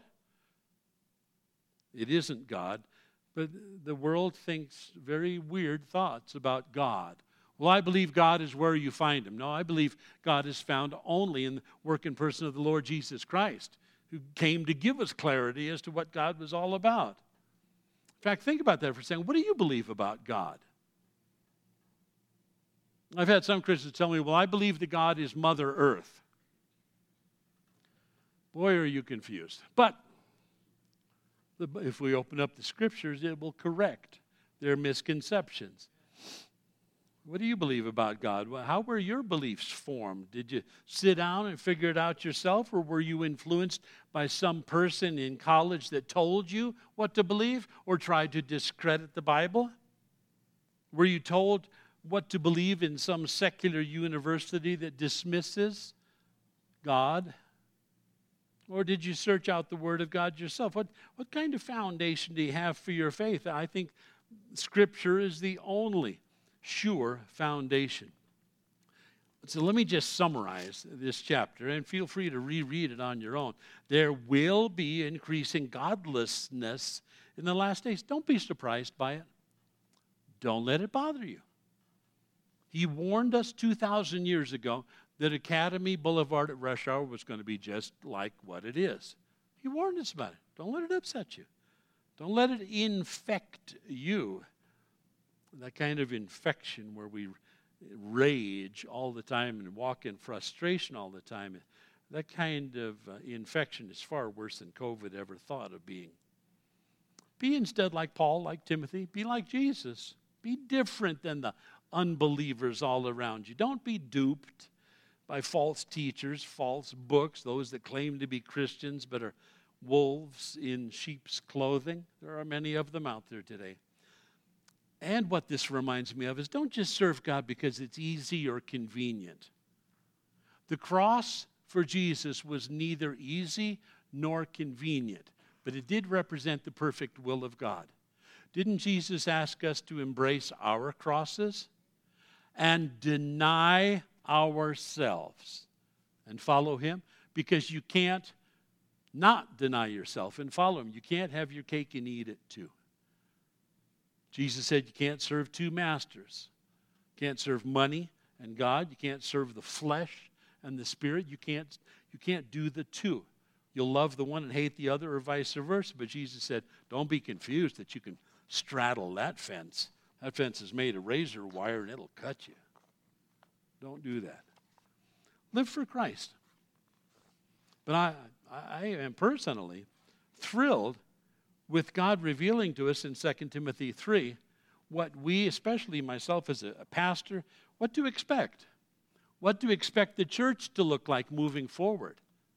it isn't God. But the world thinks very weird thoughts about God. Well, I believe God is where you find him. No, I believe God is found only in the work and person of the Lord Jesus Christ, who came to give us clarity as to what God was all about. In fact, think about that for a second. What do you believe about God? I've had some Christians tell me, well, I believe that God is Mother Earth. Boy, are you confused. But if we open up the Scriptures, it will correct their misconceptions. What do you believe about God? Well, how were your beliefs formed? Did you sit down and figure it out yourself, or were you influenced by some person in college that told you what to believe or tried to discredit the Bible? Were you told what to believe in some secular university that dismisses God? Or did you search out the Word of God yourself? What, what kind of foundation do you have for your faith? I think Scripture is the only sure foundation. So let me just summarize this chapter, and feel free to reread it on your own. There will be increasing godlessness in the last days. Don't be surprised by it. Don't let it bother you. He warned us two thousand years ago that Academy Boulevard at rush hour was going to be just like what it is. He warned us about it. Don't let it upset you. Don't let it infect you. That kind of infection where we rage all the time and walk in frustration all the time, that kind of uh, infection is far worse than COVID ever thought of being. Be instead like Paul, like Timothy. Be like Jesus. Be different than the unbelievers all around you. Don't be duped by false teachers, false books, those that claim to be Christians but are wolves in sheep's clothing. There are many of them out there today. And what this reminds me of is, don't just serve God because it's easy or convenient. The cross for Jesus was neither easy nor convenient, but it did represent the perfect will of God. Didn't Jesus ask us to embrace our crosses and deny ourselves and follow him? Because you can't not deny yourself and follow him. You can't have your cake and eat it too. Jesus said you can't serve two masters. You can't serve money and God. You can't serve the flesh and the spirit. You can't, you can't do the two. You'll love the one and hate the other, or vice versa. But Jesus said, don't be confused that you can straddle that fence. That fence is made of razor wire and it'll cut you. Don't do that. Live for Christ. But I, I am personally thrilled with God revealing to us in Second Timothy three what we, especially myself as a, a pastor, what to expect. What to expect the church to look like moving forward.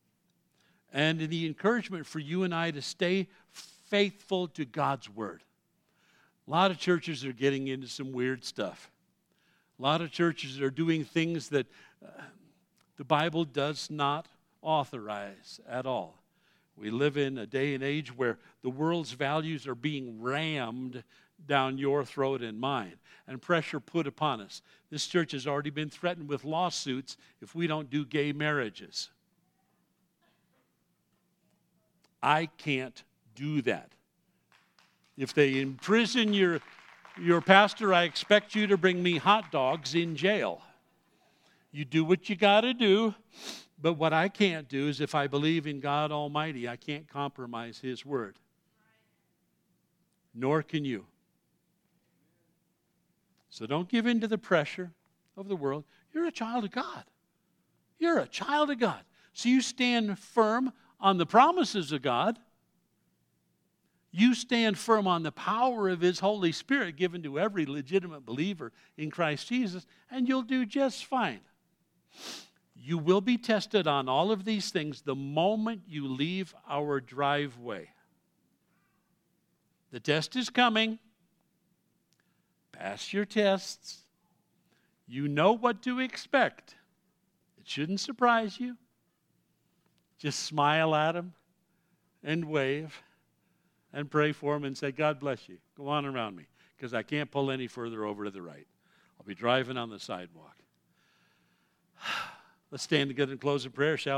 And the encouragement for you and I to stay faithful to God's word. A lot of churches are getting into some weird stuff. A lot of churches are doing things that uh, the Bible does not authorize at all. We live in a day and age where the world's values are being rammed down your throat and mine, and pressure put upon us. This church has already been threatened with lawsuits if we don't do gay marriages. I can't do that. If they imprison your, your pastor, I expect you to bring me hot dogs in jail. You do what you got to do, but what I can't do is if I believe in God Almighty, I can't compromise His word. Nor can you. So don't give in to the pressure of the world. You're a child of God. You're a child of God. So you stand firm on the promises of God. You stand firm on the power of His Holy Spirit given to every legitimate believer in Christ Jesus, and you'll do just fine. You will be tested on all of these things the moment you leave our driveway. The test is coming. Pass your tests. You know what to expect. It shouldn't surprise you. Just smile at them and wave and pray for them and say, God bless you. Go on around me, because I can't pull any further over to the right. I'll be driving on the sidewalk. Let's stand together and close in prayer, shall we?